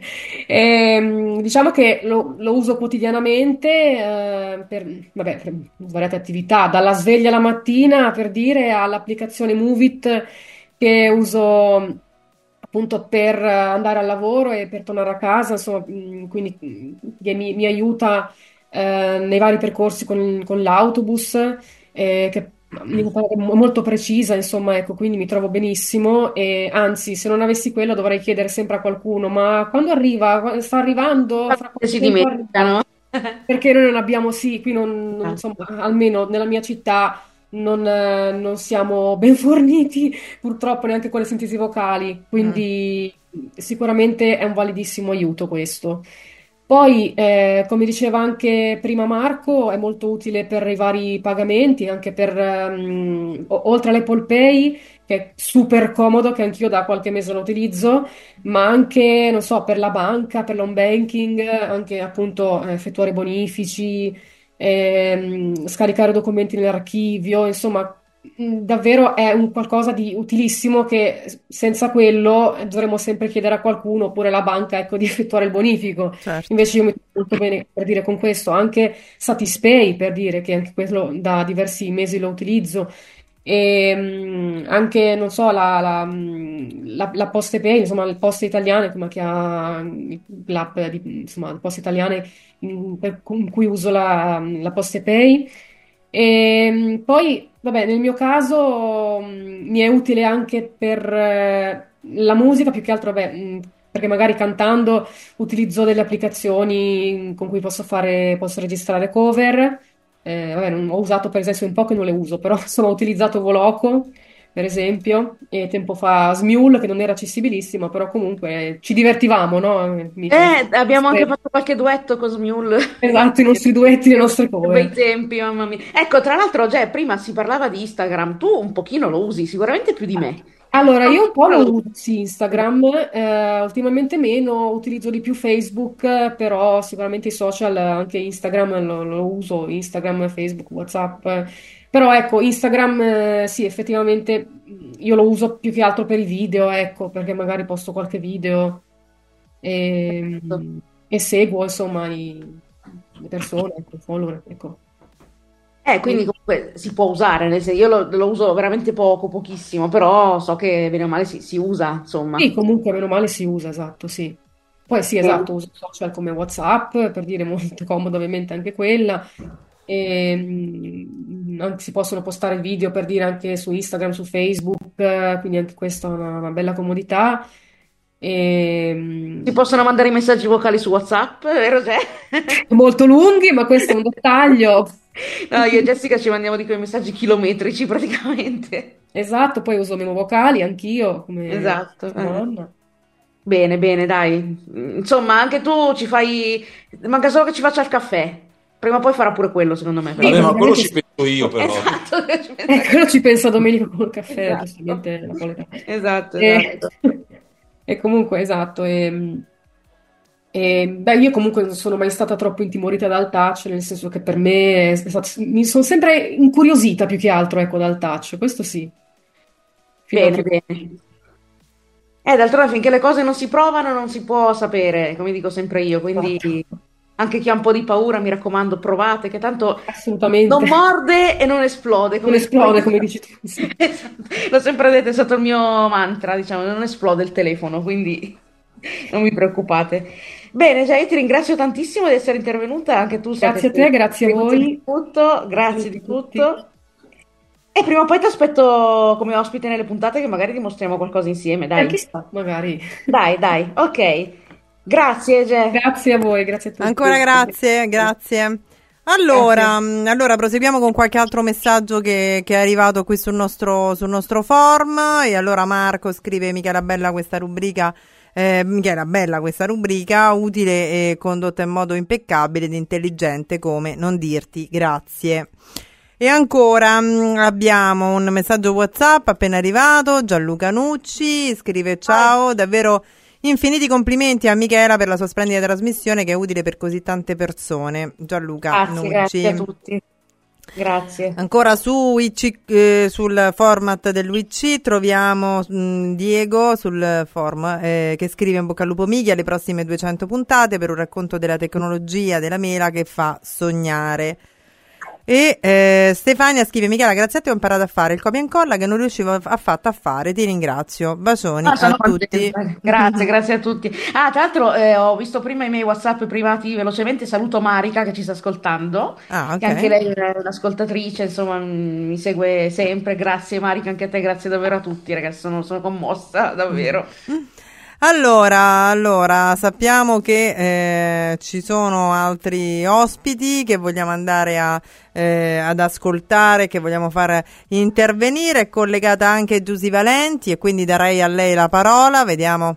diciamo che lo uso quotidianamente vabbè, per svariate attività, dalla sveglia la mattina per dire all'applicazione Movit che uso appunto per andare al lavoro e per tornare a casa, insomma, quindi che mi aiuta nei vari percorsi con l'autobus, che mi pare molto precisa, insomma, ecco, quindi mi trovo benissimo e anzi, se non avessi quello dovrei chiedere sempre a qualcuno, ma quando arriva? Sta arrivando? Fra quanto Si tempo arriva? dimenticano. Perché noi non abbiamo, sì, qui Ah. insomma, almeno nella mia città non siamo ben forniti, purtroppo neanche con le sintesi vocali, quindi sicuramente è un validissimo aiuto questo. Poi, come diceva anche prima Marco, è molto utile per i vari pagamenti, anche per, oltre all'Apple Pay, che è super comodo, che anch'io da qualche mese lo utilizzo, ma anche, non so, per la banca, per l'home banking, anche appunto effettuare bonifici, scaricare documenti nell'archivio, insomma, davvero è un qualcosa di utilissimo che senza quello dovremmo sempre chiedere a qualcuno, oppure alla banca, ecco, di effettuare il bonifico. Certo. Invece io mi trovo molto bene per dire con questo, anche Satispay per dire che anche quello da diversi mesi lo utilizzo. E anche, non so, la Postepay, insomma, le poste italiane, come che ha l'app insomma, le poste italiane in cui uso la Postepay. E poi, vabbè, nel mio caso mi è utile anche per la musica, più che altro, vabbè, perché magari cantando utilizzo delle applicazioni con cui posso registrare cover. Vabbè, ho usato per esempio un po' che non le uso, però insomma ho utilizzato Voloco, per esempio, e tempo fa Smule, che non era accessibilissima, però comunque ci divertivamo, no? Abbiamo anche fatto qualche duetto con Smule. Esatto, i nostri duetti, le nostre Che bei cover. tempi, mamma mia. Ecco, tra l'altro, prima si parlava di Instagram, tu un pochino lo usi, sicuramente più di me. Allora, io un po' lo uso, sì, Instagram, ultimamente meno, utilizzo di più Facebook, però sicuramente i social, anche Instagram lo uso, Instagram, Facebook, WhatsApp, però ecco, Instagram, sì, effettivamente io lo uso più che altro per i video, ecco, perché magari posto qualche video e seguo, insomma, le persone, ecco, i follower, ecco. Quindi comunque si può usare, nel senso, io lo uso veramente poco, pochissimo, però so che bene o male si usa, insomma. Sì, comunque meno male si usa, esatto, sì. Poi sì, Bene. esatto, uso social come WhatsApp, per dire molto comodo ovviamente anche quella. E, anche si possono postare video per dire anche su Instagram, su Facebook, quindi anche questa è una bella comodità. E, Si possono mandare i messaggi vocali su WhatsApp, vero Ge? molto lunghi, ma questo è un dettaglio. No, io e Jessica ci mandiamo di quei messaggi chilometrici praticamente. Esatto, poi uso memo vocali anch'io, come Esatto. Madonna. Bene, bene, dai. Insomma, anche tu ci fai. Manca solo che ci faccia il caffè. Prima o poi farà pure quello, secondo me. Vabbè, ma quello praticamente ci penso io, però. Esatto, ci pensa quello ci pensa Domenico col caffè, Esatto. giustamente napoletano. Esatto, E, esatto. e comunque, esatto. Beh, io comunque non sono mai stata troppo intimorita dal touch, nel senso che per me mi sono sempre incuriosita più che altro, ecco, dal touch, questo sì. Fino a Bene, che... bene. D'altronde finché le cose non si provano non si può sapere, come dico sempre io, quindi Esatto, anche chi ha un po' di paura, mi raccomando, provate, che tanto non assolutamente. morde e non esplode, Non come dico esplode, io. come dici tu. Sì. Esatto. L'ho sempre detto, è stato il mio mantra, diciamo, non esplode il telefono, quindi non vi preoccupate. Bene, già io ti ringrazio tantissimo di essere intervenuta, anche tu so che Grazie a te, grazie a grazie di voi. tutto, grazie Saluto di a tutti. tutto. E prima o poi ti aspetto come ospite nelle puntate che magari dimostriamo qualcosa insieme, dai. Chissà, magari. Dai, dai, ok. Grazie, Ge. Grazie a voi, grazie a tutti. Ancora grazie, grazie. Allora, proseguiamo con qualche altro messaggio che è arrivato qui sul nostro form. E allora Marco scrive: Michela Bella questa rubrica, utile e condotta in modo impeccabile ed intelligente come non dirti grazie. E ancora abbiamo un messaggio WhatsApp appena arrivato. Gianluca Nucci scrive: ciao, davvero Infiniti complimenti a Michela per la sua splendida trasmissione che è utile per così tante persone. Gianluca Nucci. Grazie a tutti. Grazie. Ancora su sul format dell'UIC troviamo Diego sul forum che scrive: in bocca al lupo Mighi alle prossime 200 puntate per un racconto della tecnologia della mela che fa sognare. E Stefania scrive: Michela, grazie a te ho imparato a fare il copia e incolla che non riuscivo affatto a fare, ti ringrazio, bacioni a tutti. Grazie a tutti. Tra l'altro ho visto prima i miei WhatsApp privati, velocemente saluto Marica che ci sta ascoltando, che anche lei è un'ascoltatrice, insomma mi segue sempre. Grazie Marica, anche a te, grazie davvero a tutti ragazzi, sono commossa davvero. Allora, sappiamo che ci sono altri ospiti che vogliamo andare ad ascoltare, che vogliamo far intervenire. È collegata anche Giusy Valenti e quindi darei a lei la parola. Vediamo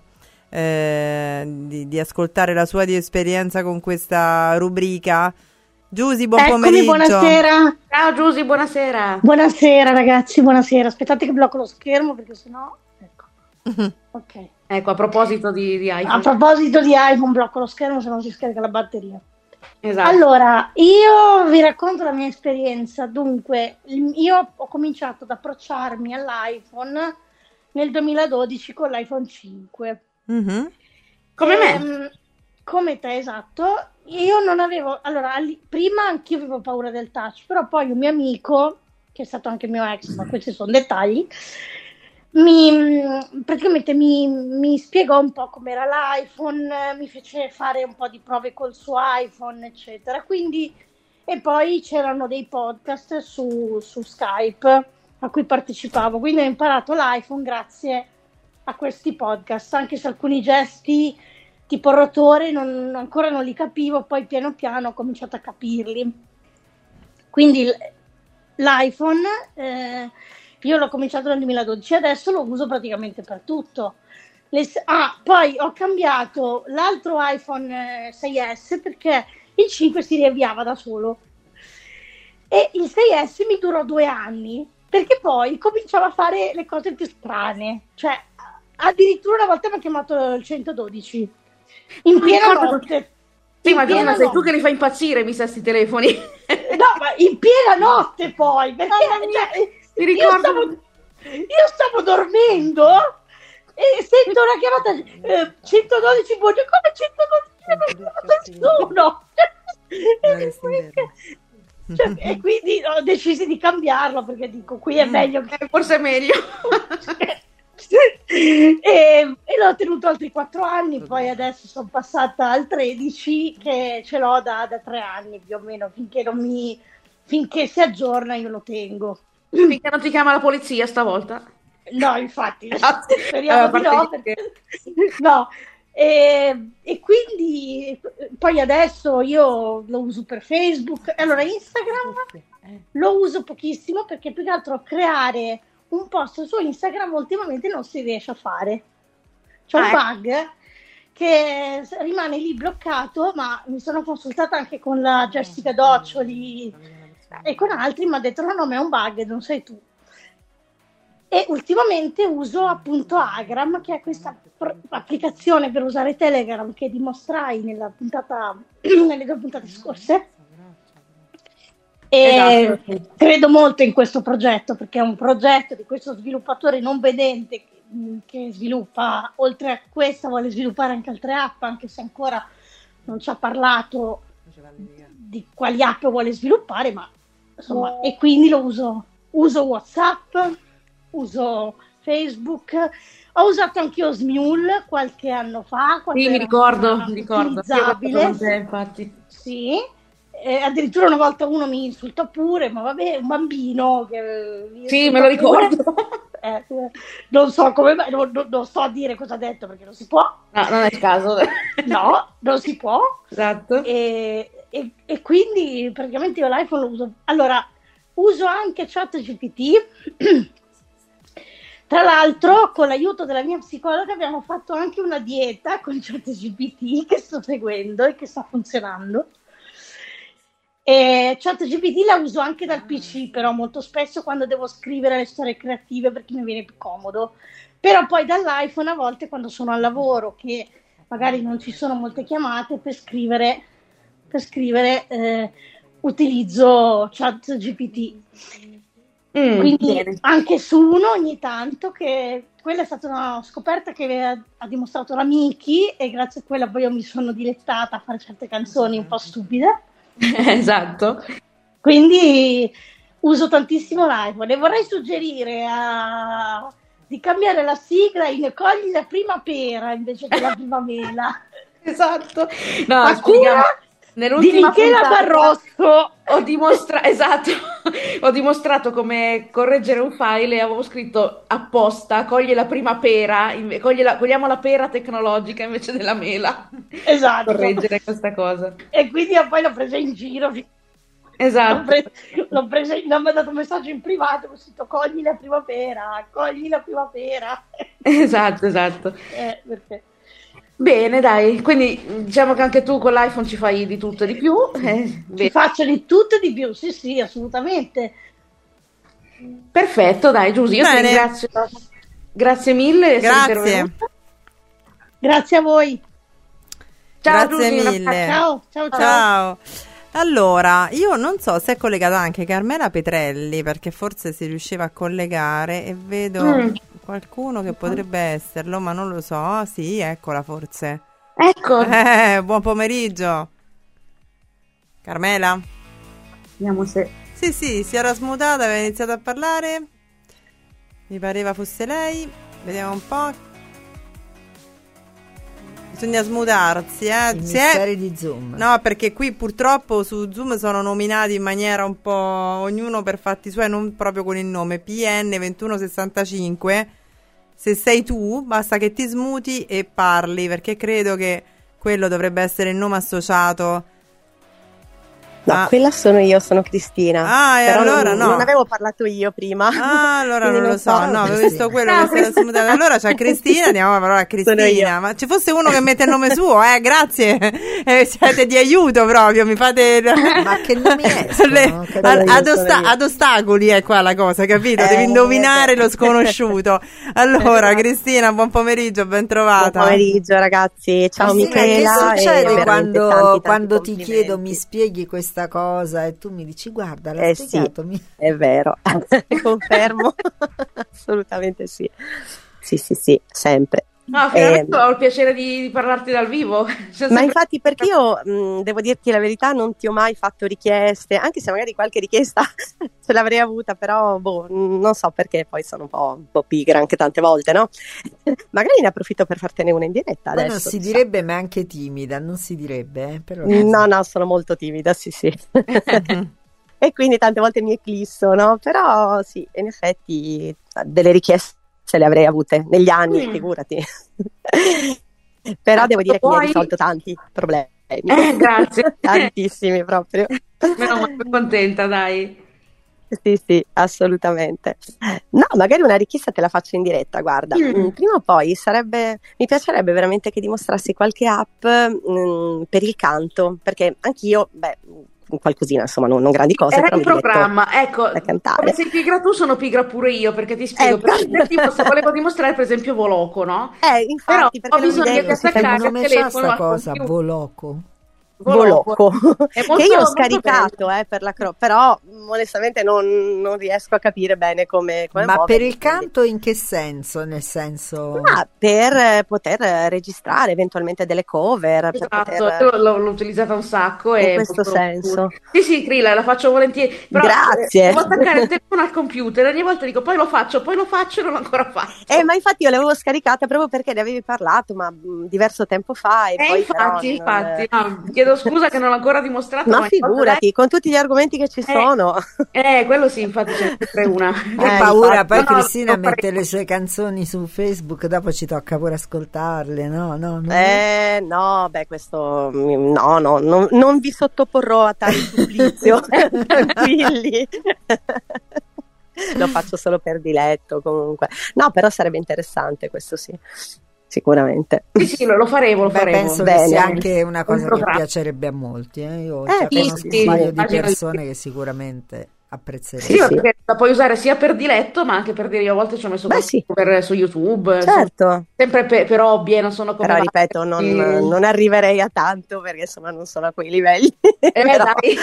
di ascoltare la sua di esperienza con questa rubrica. Giusy, buon pomeriggio. Buonasera. Ciao Giusy, buonasera. Buonasera ragazzi, buonasera. Aspettate che blocco lo schermo perché sennò... Ecco. Ok. Ecco, a proposito di iPhone. A proposito di iPhone, blocco lo schermo se non si scarica la batteria. Esatto. Allora, io vi racconto la mia esperienza. Dunque, io ho cominciato ad approcciarmi all'iPhone nel 2012 con l'iPhone 5. Mm-hmm. Come me? Come te, esatto. Io non avevo... Allora, prima anch'io avevo paura del touch, però poi un mio amico, che è stato anche mio ex, ma questi sono dettagli, praticamente mi spiegò un po' com'era l'iPhone, mi fece fare un po' di prove col suo iPhone, eccetera. Quindi, e poi c'erano dei podcast su Skype a cui partecipavo, quindi ho imparato l'iPhone grazie a questi podcast, anche se alcuni gesti tipo rotore ancora non li capivo, poi piano piano ho cominciato a capirli. Quindi l'iPhone io l'ho cominciato nel 2012, adesso lo uso praticamente per tutto. Poi ho cambiato l'altro iPhone 6S perché il 5 si riavviava da solo e il 6S mi durò 2 anni perché poi cominciava a fare le cose più strane, cioè addirittura una volta mi ha chiamato il 112 in piena notte. Sì, ma Giovanna, sei tu che li fai impazzire, mi sa, sti telefoni. No, ma in piena notte poi, perché ti ricordo... io stavo dormendo e sento una chiamata 112, buongiorno, come 112? Non nessuno. E quindi ho deciso di cambiarlo perché dico, qui è meglio che... Forse è meglio. E l'ho tenuto altri 4 anni, poi adesso sono passata al 13 che ce l'ho da 3 anni più o meno, finché si aggiorna io lo tengo. Finché non ti chiama la polizia stavolta? No, infatti, speriamo di no. No. E quindi poi adesso io lo uso per Facebook. Allora Instagram lo uso pochissimo perché più che altro creare un post su Instagram ultimamente non si riesce a fare. C'è un bug che rimane lì bloccato, ma mi sono consultata anche con la Jessica Doccioli e con altri, mi ha detto no, ma è un bug, non sei tu. E ultimamente uso appunto Agram, che è questa applicazione per usare Telegram che dimostrai nelle 2 puntate scorse. E credo molto in questo progetto perché è un progetto di questo sviluppatore non vedente che sviluppa, oltre a questa vuole sviluppare anche altre app, anche se ancora non ci ha parlato di quali app vuole sviluppare, ma insomma, e quindi lo uso WhatsApp, uso Facebook, ho usato anche io Smule qualche anno fa. Sì, mi ricordo. Utilizzabile. Infatti. Sì. Addirittura una volta uno mi insultò pure, ma vabbè, un bambino che sì, me lo ricordo. Non so come mai, non sto a dire cosa ha detto perché non si può. No, non è il caso. No, non si può. Esatto. E quindi praticamente io l'iPhone lo uso. Allora, uso anche ChatGPT. Tra l'altro, con l'aiuto della mia psicologa abbiamo fatto anche una dieta con ChatGPT che sto seguendo e che sta funzionando. E ChatGPT la uso anche dal PC, però molto spesso quando devo scrivere le storie creative perché mi viene più comodo, Però poi dall'iPhone a volte quando sono al lavoro, che magari non ci sono molte chiamate, per scrivere utilizzo ChatGPT. Quindi bene. anche su uno ogni tanto, che quella è stata una scoperta che ha dimostrato la Miki, e grazie a quella poi io mi sono dilettata a fare certe canzoni un po' stupide. Esatto. Quindi uso tantissimo l'iPhone e vorrei suggerire di cambiare la sigla in Cogli la prima pera invece che la prima mela. Esatto. No, A spieghiamo. cura di Nell'ultima Michela puntata Barroso. esatto, ho dimostrato come correggere un file e avevo scritto apposta, coglie la prima pera, cogliamo la pera tecnologica invece della mela. Esatto. Correggere questa cosa. E quindi poi l'ho presa in giro. Esatto. L'ho presa, mi ha mandato un messaggio in privato, ho scritto cogli la prima pera. Esatto. Perché... Bene, dai, quindi diciamo che anche tu con l'iPhone ci fai di tutto e di più. Ci faccio di tutto e di più, sì, assolutamente. Perfetto, dai, Giusy, io ti Bene. ringrazio. Grazie mille. di essere Grazie. intervenuta. Grazie a voi. Ciao, Grazie Giusy, mille. Ciao. Ciao. Allora, io non so se è collegata anche Carmela Petrelli, perché forse si riusciva a collegare e vedo qualcuno che potrebbe esserlo, ma non lo so. Sì, eccola forse. Ecco. Buon pomeriggio. Carmela? Vediamo se... Sì, si era smutata, aveva iniziato a parlare. Mi pareva fosse lei. Vediamo un po'. Bisogna smutarsi, I misteri di Zoom. No, perché qui purtroppo su Zoom sono nominati in maniera un po' ognuno per fatti suoi, non proprio con il nome. PN2165. Se sei tu, basta che ti smuti e parli, perché credo che quello dovrebbe essere il nome associato. No, quella sono io, sono Cristina. Ah, e Però allora no. non avevo parlato io prima. Ah, allora Quindi non lo so, no, avevo visto quello che si era smutato. Allora c'è Cristina, diamo la parola a Cristina. Ma ci fosse uno che mette il nome suo, grazie. Siete di aiuto proprio, mi fate... Ma che nomi ad ostacoli è qua la cosa, capito? Devi indovinare lo sconosciuto. Allora, Cristina, buon pomeriggio, ben trovata. Buon pomeriggio, ragazzi. Ciao Michela. Che succede tanti quando ti complimenti. chiedo, mi spieghi questa cosa e tu mi dici guarda, l'hai spiegato? È vero, confermo. Assolutamente sì. Sì, sempre. No, finalmente ho il piacere di parlarti dal vivo. Ma infatti, perché io devo dirti la verità, non ti ho mai fatto richieste, anche se magari qualche richiesta ce l'avrei avuta, però non so perché, poi sono un po' pigra anche tante volte, no? Magari ne approfitto per fartene una in diretta adesso. Non si direbbe, ma anche timida, non si direbbe, però... No, sono molto timida, sì. E quindi tante volte mi eclisso, no? Però sì, in effetti delle richieste le avrei avute negli anni, figurati. Però devo dire che mi ha risolto tanti problemi. Grazie. Tantissimi proprio. Meno male, sono contenta, dai. Sì, assolutamente. No, magari una richiesta te la faccio in diretta, guarda. Prima o poi mi piacerebbe veramente che dimostrassi qualche app per il canto, perché anch'io, qualcosina, insomma, non grandi cose, Era però in mi metto programma, ecco, a cantare. come sei pigra tu, sono pigra pure io, perché ti spiego, volevo dimostrare per esempio Voloco, no? Infatti, però ho bisogno di attaccare il telefono al cosa, computer. Voloco. Che io ho molto scaricato per la però onestamente non riesco a capire bene come Ma muovermi. per il canto in che senso? Nel senso... per poter registrare eventualmente delle cover, per Esatto, poter... l'ho utilizzata un sacco in e questo senso. Sì, Crila, la faccio volentieri, però Grazie. devo attaccare il telefono al computer, ogni volta dico poi lo faccio e non l'ho ancora fatto. Ma infatti io l'avevo scaricata proprio perché ne avevi parlato, ma diverso tempo fa e poi infatti, però no, chiedo scusa che non l'ho ancora dimostrato. Ma figurati, con tutti gli argomenti che ci sono. Quello sì, infatti c'è sempre una. Hai paura, infatti. poi Cristina mette le sue canzoni su Facebook, dopo ci tocca pure ascoltarle, no? No, questo no, non vi sottoporrò a tale supplizio, tranquilli. Lo faccio solo per diletto comunque. No, però sarebbe interessante, questo sì. Sicuramente. Sì, lo faremo. Penso che sia anche una cosa che piacerebbe a molti. Io già conosco un paio di persone che sicuramente apprezzerei. Sì, perché la puoi usare sia per diletto, ma anche per dire, io a volte ci ho messo su YouTube, Certo. sempre per hobby, non sono come Però ripeto, non arriverei a tanto perché insomma non sono a quei livelli. Però... dai.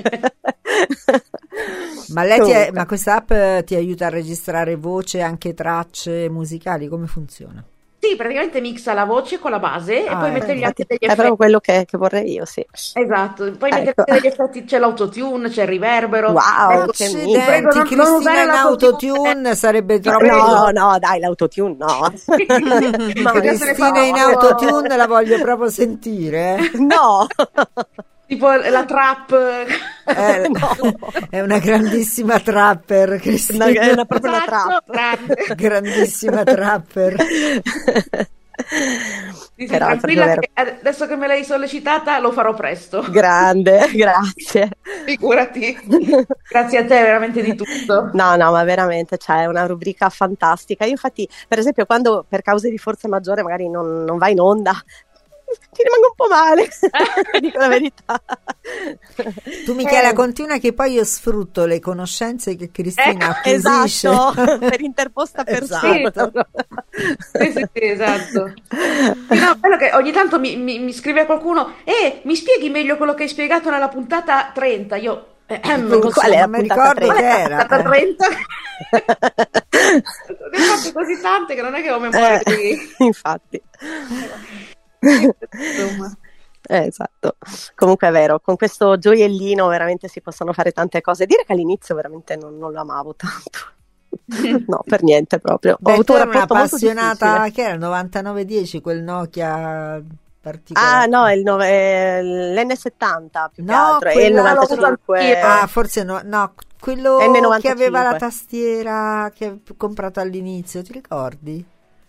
Ma ma questa app ti aiuta a registrare voce, anche tracce musicali? Come funziona? Sì, praticamente mixa la voce con la base e poi mette gli altri degli È effetti. proprio quello che vorrei io, sì. Esatto, poi mette degli effetti, c'è l'autotune, c'è il riverbero. Wow, Ecco, che Accidenti, Cristina in autotune sarebbe troppo... No, dai, l'autotune no. Ma Cristina in autotune la voglio proprio sentire. No. Tipo la trap. No. È una grandissima trapper, Cristina. È proprio una trap. Grandissima trapper. Sì, tranquilla che adesso che me l'hai sollecitata lo farò presto. Grande, grazie. Figurati. Grazie a te veramente di tutto. No, ma veramente c'è una rubrica fantastica. Io infatti, per esempio, quando per cause di forza maggiore magari non va in onda, ti rimango un po' male, dico la verità. Tu Michela continua che poi io sfrutto le conoscenze che Cristina acquisisce. Esatto, per interposta persona. Esatto. Sì, esatto. No, quello che ogni tanto mi scrive qualcuno mi spieghi meglio quello che hai spiegato nella puntata 30, io qual è la puntata 30? Che era? La puntata 30? Ne ho fatte così tante che non è che ho memoria di... Infatti. Esatto, comunque è vero, con questo gioiellino veramente si possono fare tante cose. Dire che all'inizio veramente non lo amavo tanto, no, per niente proprio. Ho avuto un rapporto molto appassionata, difficile. che era il 9910, quel Nokia particolare. Ah no, l'N70 più che no, altro, e il 95. Forse no, quello N95. che aveva la tastiera che avevo comprato all'inizio, ti ricordi?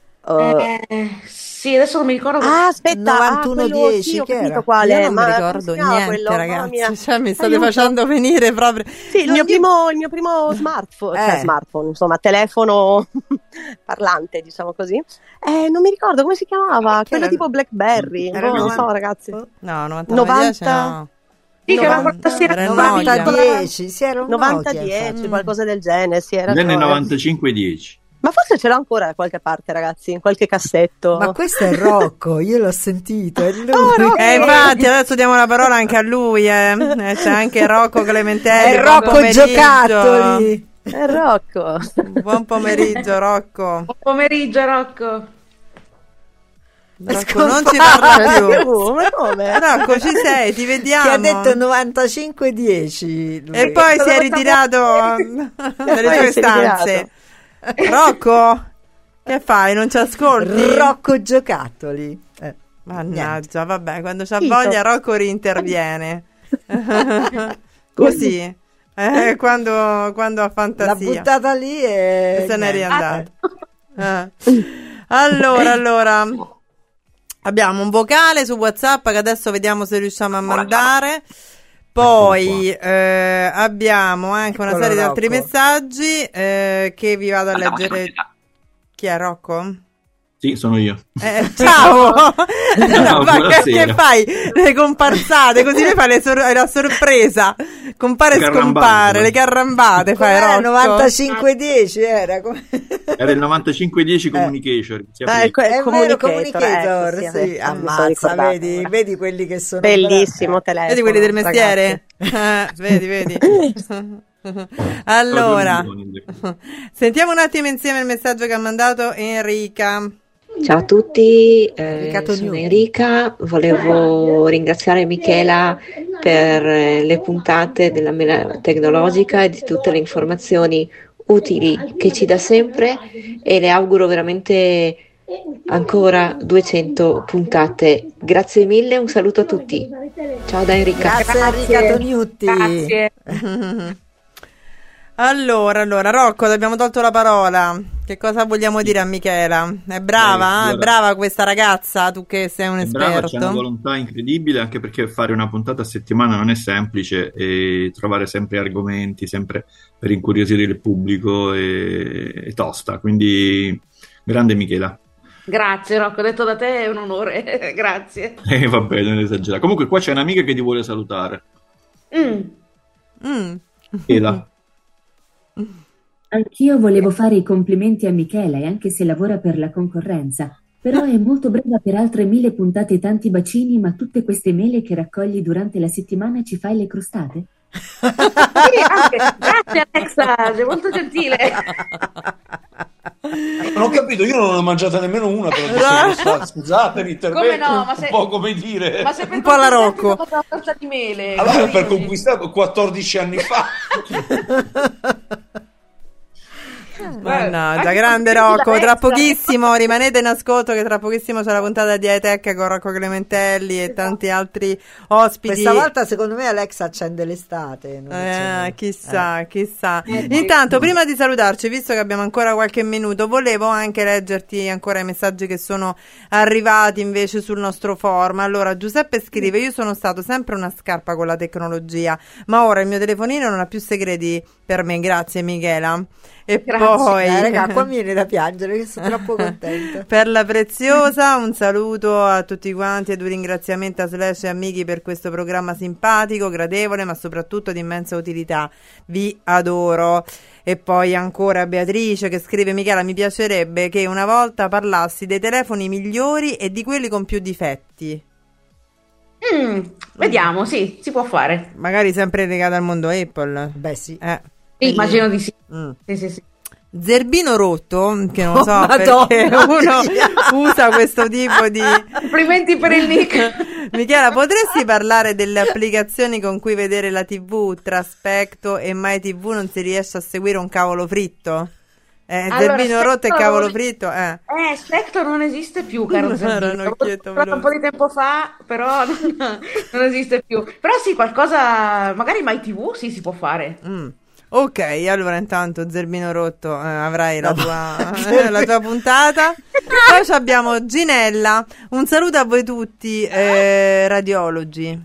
Sì, adesso non mi ricordo. Aspetta, 9110, sì, ho che capito era? quale. Io non mi Ma ricordo niente, ragazzi. Cioè, mi state Aiuto. facendo venire proprio. Sì, il mio primo smartphone, cioè smartphone, insomma, telefono parlante, diciamo così. Non mi ricordo come si chiamava, quello tipo BlackBerry. Non so, ragazzi. No, 90. No. Sì, che aveva questa sera 9010, sì, era un 9010, qualcosa del genere, sì, era N9510. Ma forse ce l'ho ancora da qualche parte, ragazzi, in qualche cassetto. Ma questo è Rocco, io l'ho sentito, è lui. Infatti adesso diamo la parola anche a lui, c'è anche Rocco Clementelli. È Rocco Giocattoli. È Rocco. Buon pomeriggio, Rocco. Buon pomeriggio, Rocco. Rocco non ci parla più. Ma come? Rocco, ci sei, ti vediamo. Che ha detto 9510 lui. E poi si è ritirato dalle sue stanze. Rocco, che fai? Non ci ascolti? Rocco Giocattoli. Mannaggia, vabbè, quando c'ha voglia Rocco rinterviene. Così. Quando ha fantasia. L'ha buttata lì e se n'è riandato. Allora. Abbiamo un vocale su WhatsApp che adesso vediamo se riusciamo a mandare. Poi abbiamo anche una serie di altri messaggi che vi vado a leggere. Chi è Rocco? Sì, sono io. Ciao! No, che fai? Le comparsate, così ne fai la sorpresa. Compare e scompare, le carrambate fai Rocco. 9510 era come... Era il 9510 Communication. Communicator, sì. Ammazza, vedi quelli che sono bellissimo telefono. Vedi quelli del mestiere? Vedi. Allora, sentiamo un attimo insieme il messaggio che ha mandato Enrica. Ciao a tutti, sono Enrica, volevo ringraziare Michela per le puntate della Mela Tecnologica e di tutte le informazioni utili che ci dà sempre e le auguro veramente ancora 200 puntate. Grazie mille, un saluto a tutti. Ciao da Enrica. Grazie Enrica Tognutti. Grazie. Allora, Rocco, ti abbiamo tolto la parola. Che cosa vogliamo dire a Michela? È brava? Allora, è brava questa ragazza? Tu che sei un esperto. Brava, c'è una volontà incredibile, anche perché fare una puntata a settimana non è semplice e trovare sempre argomenti, sempre per incuriosire il pubblico è tosta. Quindi, grande Michela. Grazie Rocco, detto da te è un onore. Grazie. Va bene, non esagerare. Comunque qua c'è un'amica che ti vuole salutare. Michela. Anch'io volevo fare i complimenti a Michela, e anche se lavora per la concorrenza, però è molto brava per altre 1000 puntate e tanti bacini, ma tutte queste mele che raccogli durante la settimana ci fai le crostate? Sì, anche. Grazie Alexa, sei molto gentile. Non ho capito, io non ho mangiata nemmeno una, però scusate l'intervento, Come no, ma un po' come dire, ma se per un po' alla Rocco. una torta di mele. allora, per conquistare 14 anni fa. Mannaggia, grande Rocco. Tra pochissimo rimanete in ascolto, che tra pochissimo c'è la puntata di Hightech con Rocco Clementelli e tanti altri ospiti. Questa volta secondo me Alexa accende l'estate. Chissà. Intanto, prima di salutarci, visto che abbiamo ancora qualche minuto, volevo anche leggerti ancora i messaggi che sono arrivati invece sul nostro forum. Allora, Giuseppe scrive: io sono stato sempre una scarpa con la tecnologia, ma ora il mio telefonino non ha più segreti per me. Grazie Michela. E poi raga, qua mi viene da piangere, che sono troppo contenta. Per la Preziosa un saluto a tutti quanti e un ringraziamento a Slash e amici per questo programma simpatico, gradevole, ma soprattutto di immensa utilità. Vi adoro. E poi ancora Beatrice che scrive: Michela, mi piacerebbe che una volta parlassi dei telefoni migliori e di quelli con più difetti. Vediamo, sì, si può fare. Magari sempre legato al mondo Apple. Beh sì. Sì, immagino di sì. Sì. Zerbino rotto, che non so perché uno usa questo tipo di... Complimenti per il nick. Michela, potresti parlare delle applicazioni con cui vedere la TV? Tra Specto e MyTV non si riesce a seguire un cavolo fritto? Zerbino rotto e cavolo fritto. Specto non esiste più, caro Zerbino. Un po' di tempo fa, però non esiste più. Però sì, qualcosa, magari MyTV sì, si può fare. Ok, allora intanto Zerbino rotto, avrai la tua puntata. Poi abbiamo Ginella, un saluto a voi tutti, radiologi.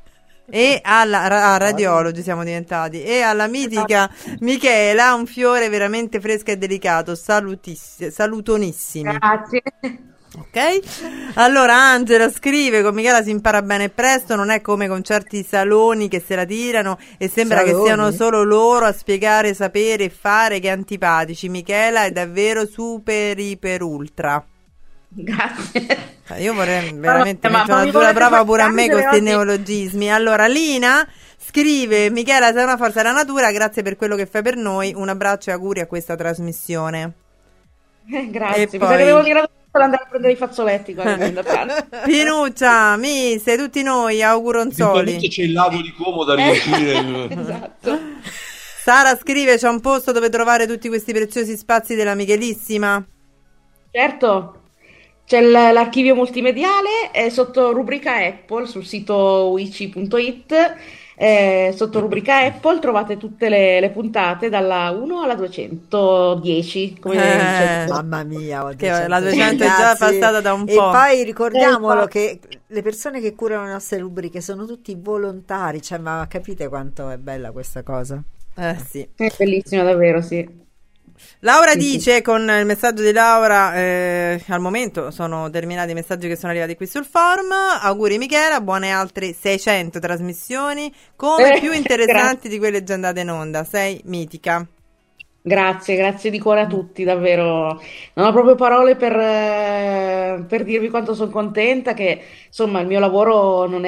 E alla radiologi siamo diventati. E alla mitica Michela, un fiore veramente fresco e delicato. Salutonissimi. Grazie. Ok, allora Angela scrive: con Michela si impara bene e presto, non è come con certi saloni che se la tirano e sembra che siano solo loro a spiegare, sapere e fare, che antipatici. Michela è davvero super iper ultra. Grazie. Io vorrei veramente mettere una dura prova pure a me con questi neologismi. Allora Lina scrive: Michela, sei una forza della natura, grazie per quello che fai per noi, un abbraccio e auguri a questa trasmissione. Grazie, mi sa che devo dire andare a prendere i fazzoletti. Pinuccia, Mise, tutti noi auguronzoli. C'è il lago di Como da riempire. Esatto. Sara scrive: c'è un posto dove trovare tutti questi preziosi spazi della Michelissima? Certo, c'è l'archivio multimediale sotto rubrica Apple sul sito wici.it. Sotto rubrica Apple trovate tutte le puntate dalla 1 alla 210. Mamma mia, che la 200 è già passata da un po'. E poi ricordiamolo che le persone che curano le nostre rubriche sono tutti volontari, cioè, ma capite quanto è bella questa cosa? Sì. È bellissima, davvero, sì. Laura dice, con il messaggio di Laura, al momento sono terminati i messaggi che sono arrivati qui sul forum. Auguri Michela, buone altre 600 trasmissioni, come più interessanti di quelle già andate in onda. Sei mitica. Grazie di cuore a tutti, davvero. Non ho proprio parole per dirvi quanto sono contenta, che insomma il mio lavoro non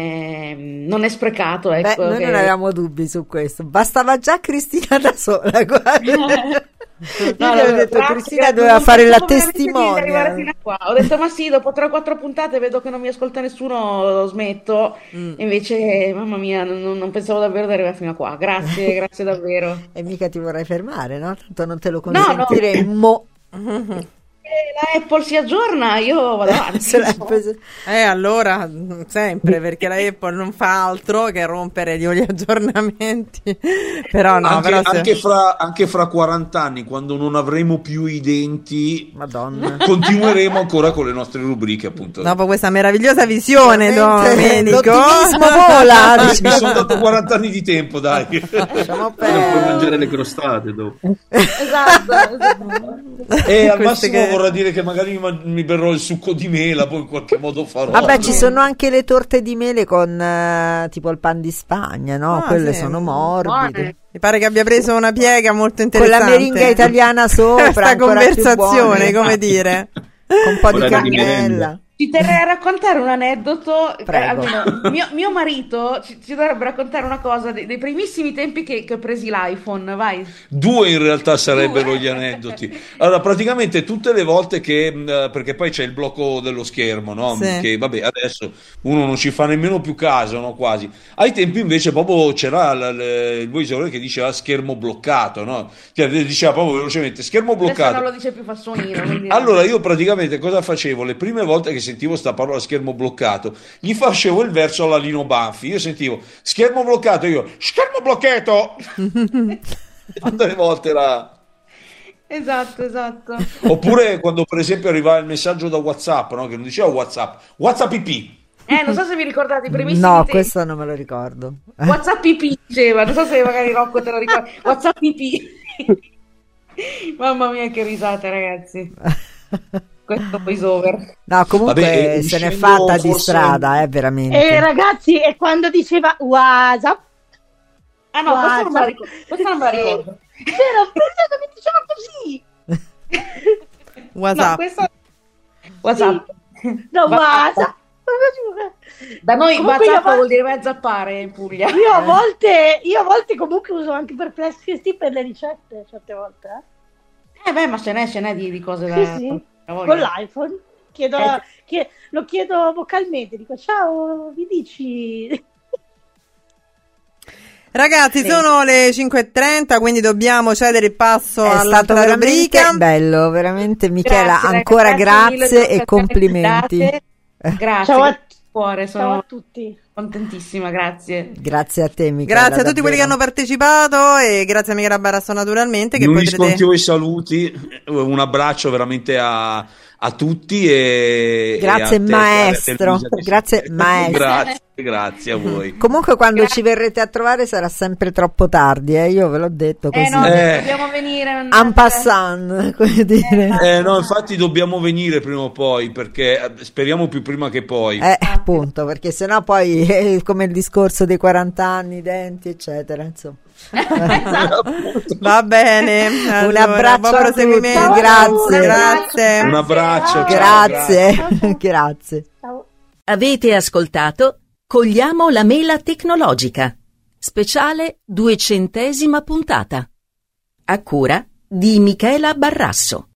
è sprecato. Ecco, noi non avevamo dubbi su questo, bastava già Cristina da sola, guarda. Ho detto Cristina doveva fare la testimone. Ho detto ma sì, dopo 3 o 4 puntate vedo che non mi ascolta nessuno, smetto. Invece mamma mia, non pensavo davvero di arrivare fino a qua. Grazie davvero. E mica ti vorrai fermare, no? Tanto non te lo consentiremo. No. La Apple si aggiorna, io vado avanti. Allora sempre, perché la Apple non fa altro che rompere gli aggiornamenti. Però no, anche fra 40 anni, quando non avremo più i denti, Madonna, continueremo ancora con le nostre rubriche, appunto. Dopo questa meravigliosa visione, Domenico, l'ottimismo vola. Mi sono dato 40 anni di tempo, dai. Non puoi mangiare le crostate dopo. Esatto. E al massimo vorrà dire dire che magari mi berrò il succo di mela, poi in qualche modo farò. Vabbè, ci sono anche le torte di mele con tipo il pan di Spagna, no? Quelle sono morbide. Mi pare che abbia preso una piega molto Con interessante. la meringa italiana sopra, questa ancora più conversazione, buone. come dire. Con un po' di Ora di cannella. Ci terrei a raccontare un aneddoto. Prego. Almeno mio marito ci dovrebbe raccontare una cosa dei primissimi tempi che ho presi l'iPhone. Vai. 2 in realtà sarebbero gli aneddoti. Allora, praticamente tutte le volte che, perché poi c'è il blocco dello schermo, no? Sì. Che vabbè, adesso uno non ci fa nemmeno più caso, no? Quasi. Ai tempi invece proprio c'era il voiceover che diceva schermo bloccato, no? Cioè, diceva proprio velocemente schermo Adesso bloccato. non lo dice più Fassonino. quindi- Allora io praticamente cosa facevo? Le prime volte che sentivo sta parola schermo bloccato, gli facevo il verso alla Lino Banfi. Io sentivo schermo bloccato, io schermo bloccato. Tutte le volte era... Esatto. Oppure quando per esempio arrivava il messaggio da WhatsApp, no? Che non diceva WhatsApp IP. Non so se vi ricordate i primissimi No, tempi. questo non me lo ricordo. WhatsApp IP diceva, non so se magari Rocco te lo ricordi. WhatsApp IP. Mamma mia, che risate, ragazzi. Questo voiceover. No, comunque Vabbè, se n'è uscendo fatta di forse- strada, veramente. Ragazzi, e quando diceva WhatsApp? Ah no, questo non me la ricordo. Questa non me la ricordo. C'era un periodo che diceva così. WhatsApp. No, questo... WhatsApp. No, WhatsApp. Da noi Comunque WhatsApp io- vuol dire zappare in Puglia. Io a volte comunque uso anche per FlashSD per le ricette, certe volte. Beh, ma ce n'è di cose da... Sì. da voglia. Con l'iPhone. Lo chiedo vocalmente, dico ciao, mi dici... Ragazzi, sono le 5:30, quindi dobbiamo cedere il passo È stato all'altra veramente rubrica. bello, veramente Michela, Grazie, ancora ragazzi, mille grazie e per complimenti. date. Grazie. Ciao a- cuore, Ciao sono a tutti. contentissima, grazie. Grazie a te Michela. Grazie a tutti quelli che hanno partecipato e grazie a Michela Barasso naturalmente che Mi potrete... unisco anch'io ai saluti, un abbraccio veramente a tutti e Grazie e a te, maestro, Elisa, che- grazie maestro. grazie a voi. Comunque quando ci verrete a trovare sarà sempre troppo tardi, io ve l'ho detto così. No, dobbiamo venire. En passant, come dire. No, infatti dobbiamo venire prima o poi perché speriamo più prima che poi. Appunto, perché sennò poi è come il discorso dei 40 anni, i denti, eccetera, insomma. Va bene, Un allora, abbraccio buon a proseguimento. tutti, grazie. Grazie. Un abbraccio, ciao, Grazie, grazie. Avete ascoltato Cogliamo la mela tecnologica, speciale 200ª puntata, a cura di Michela Barrasso.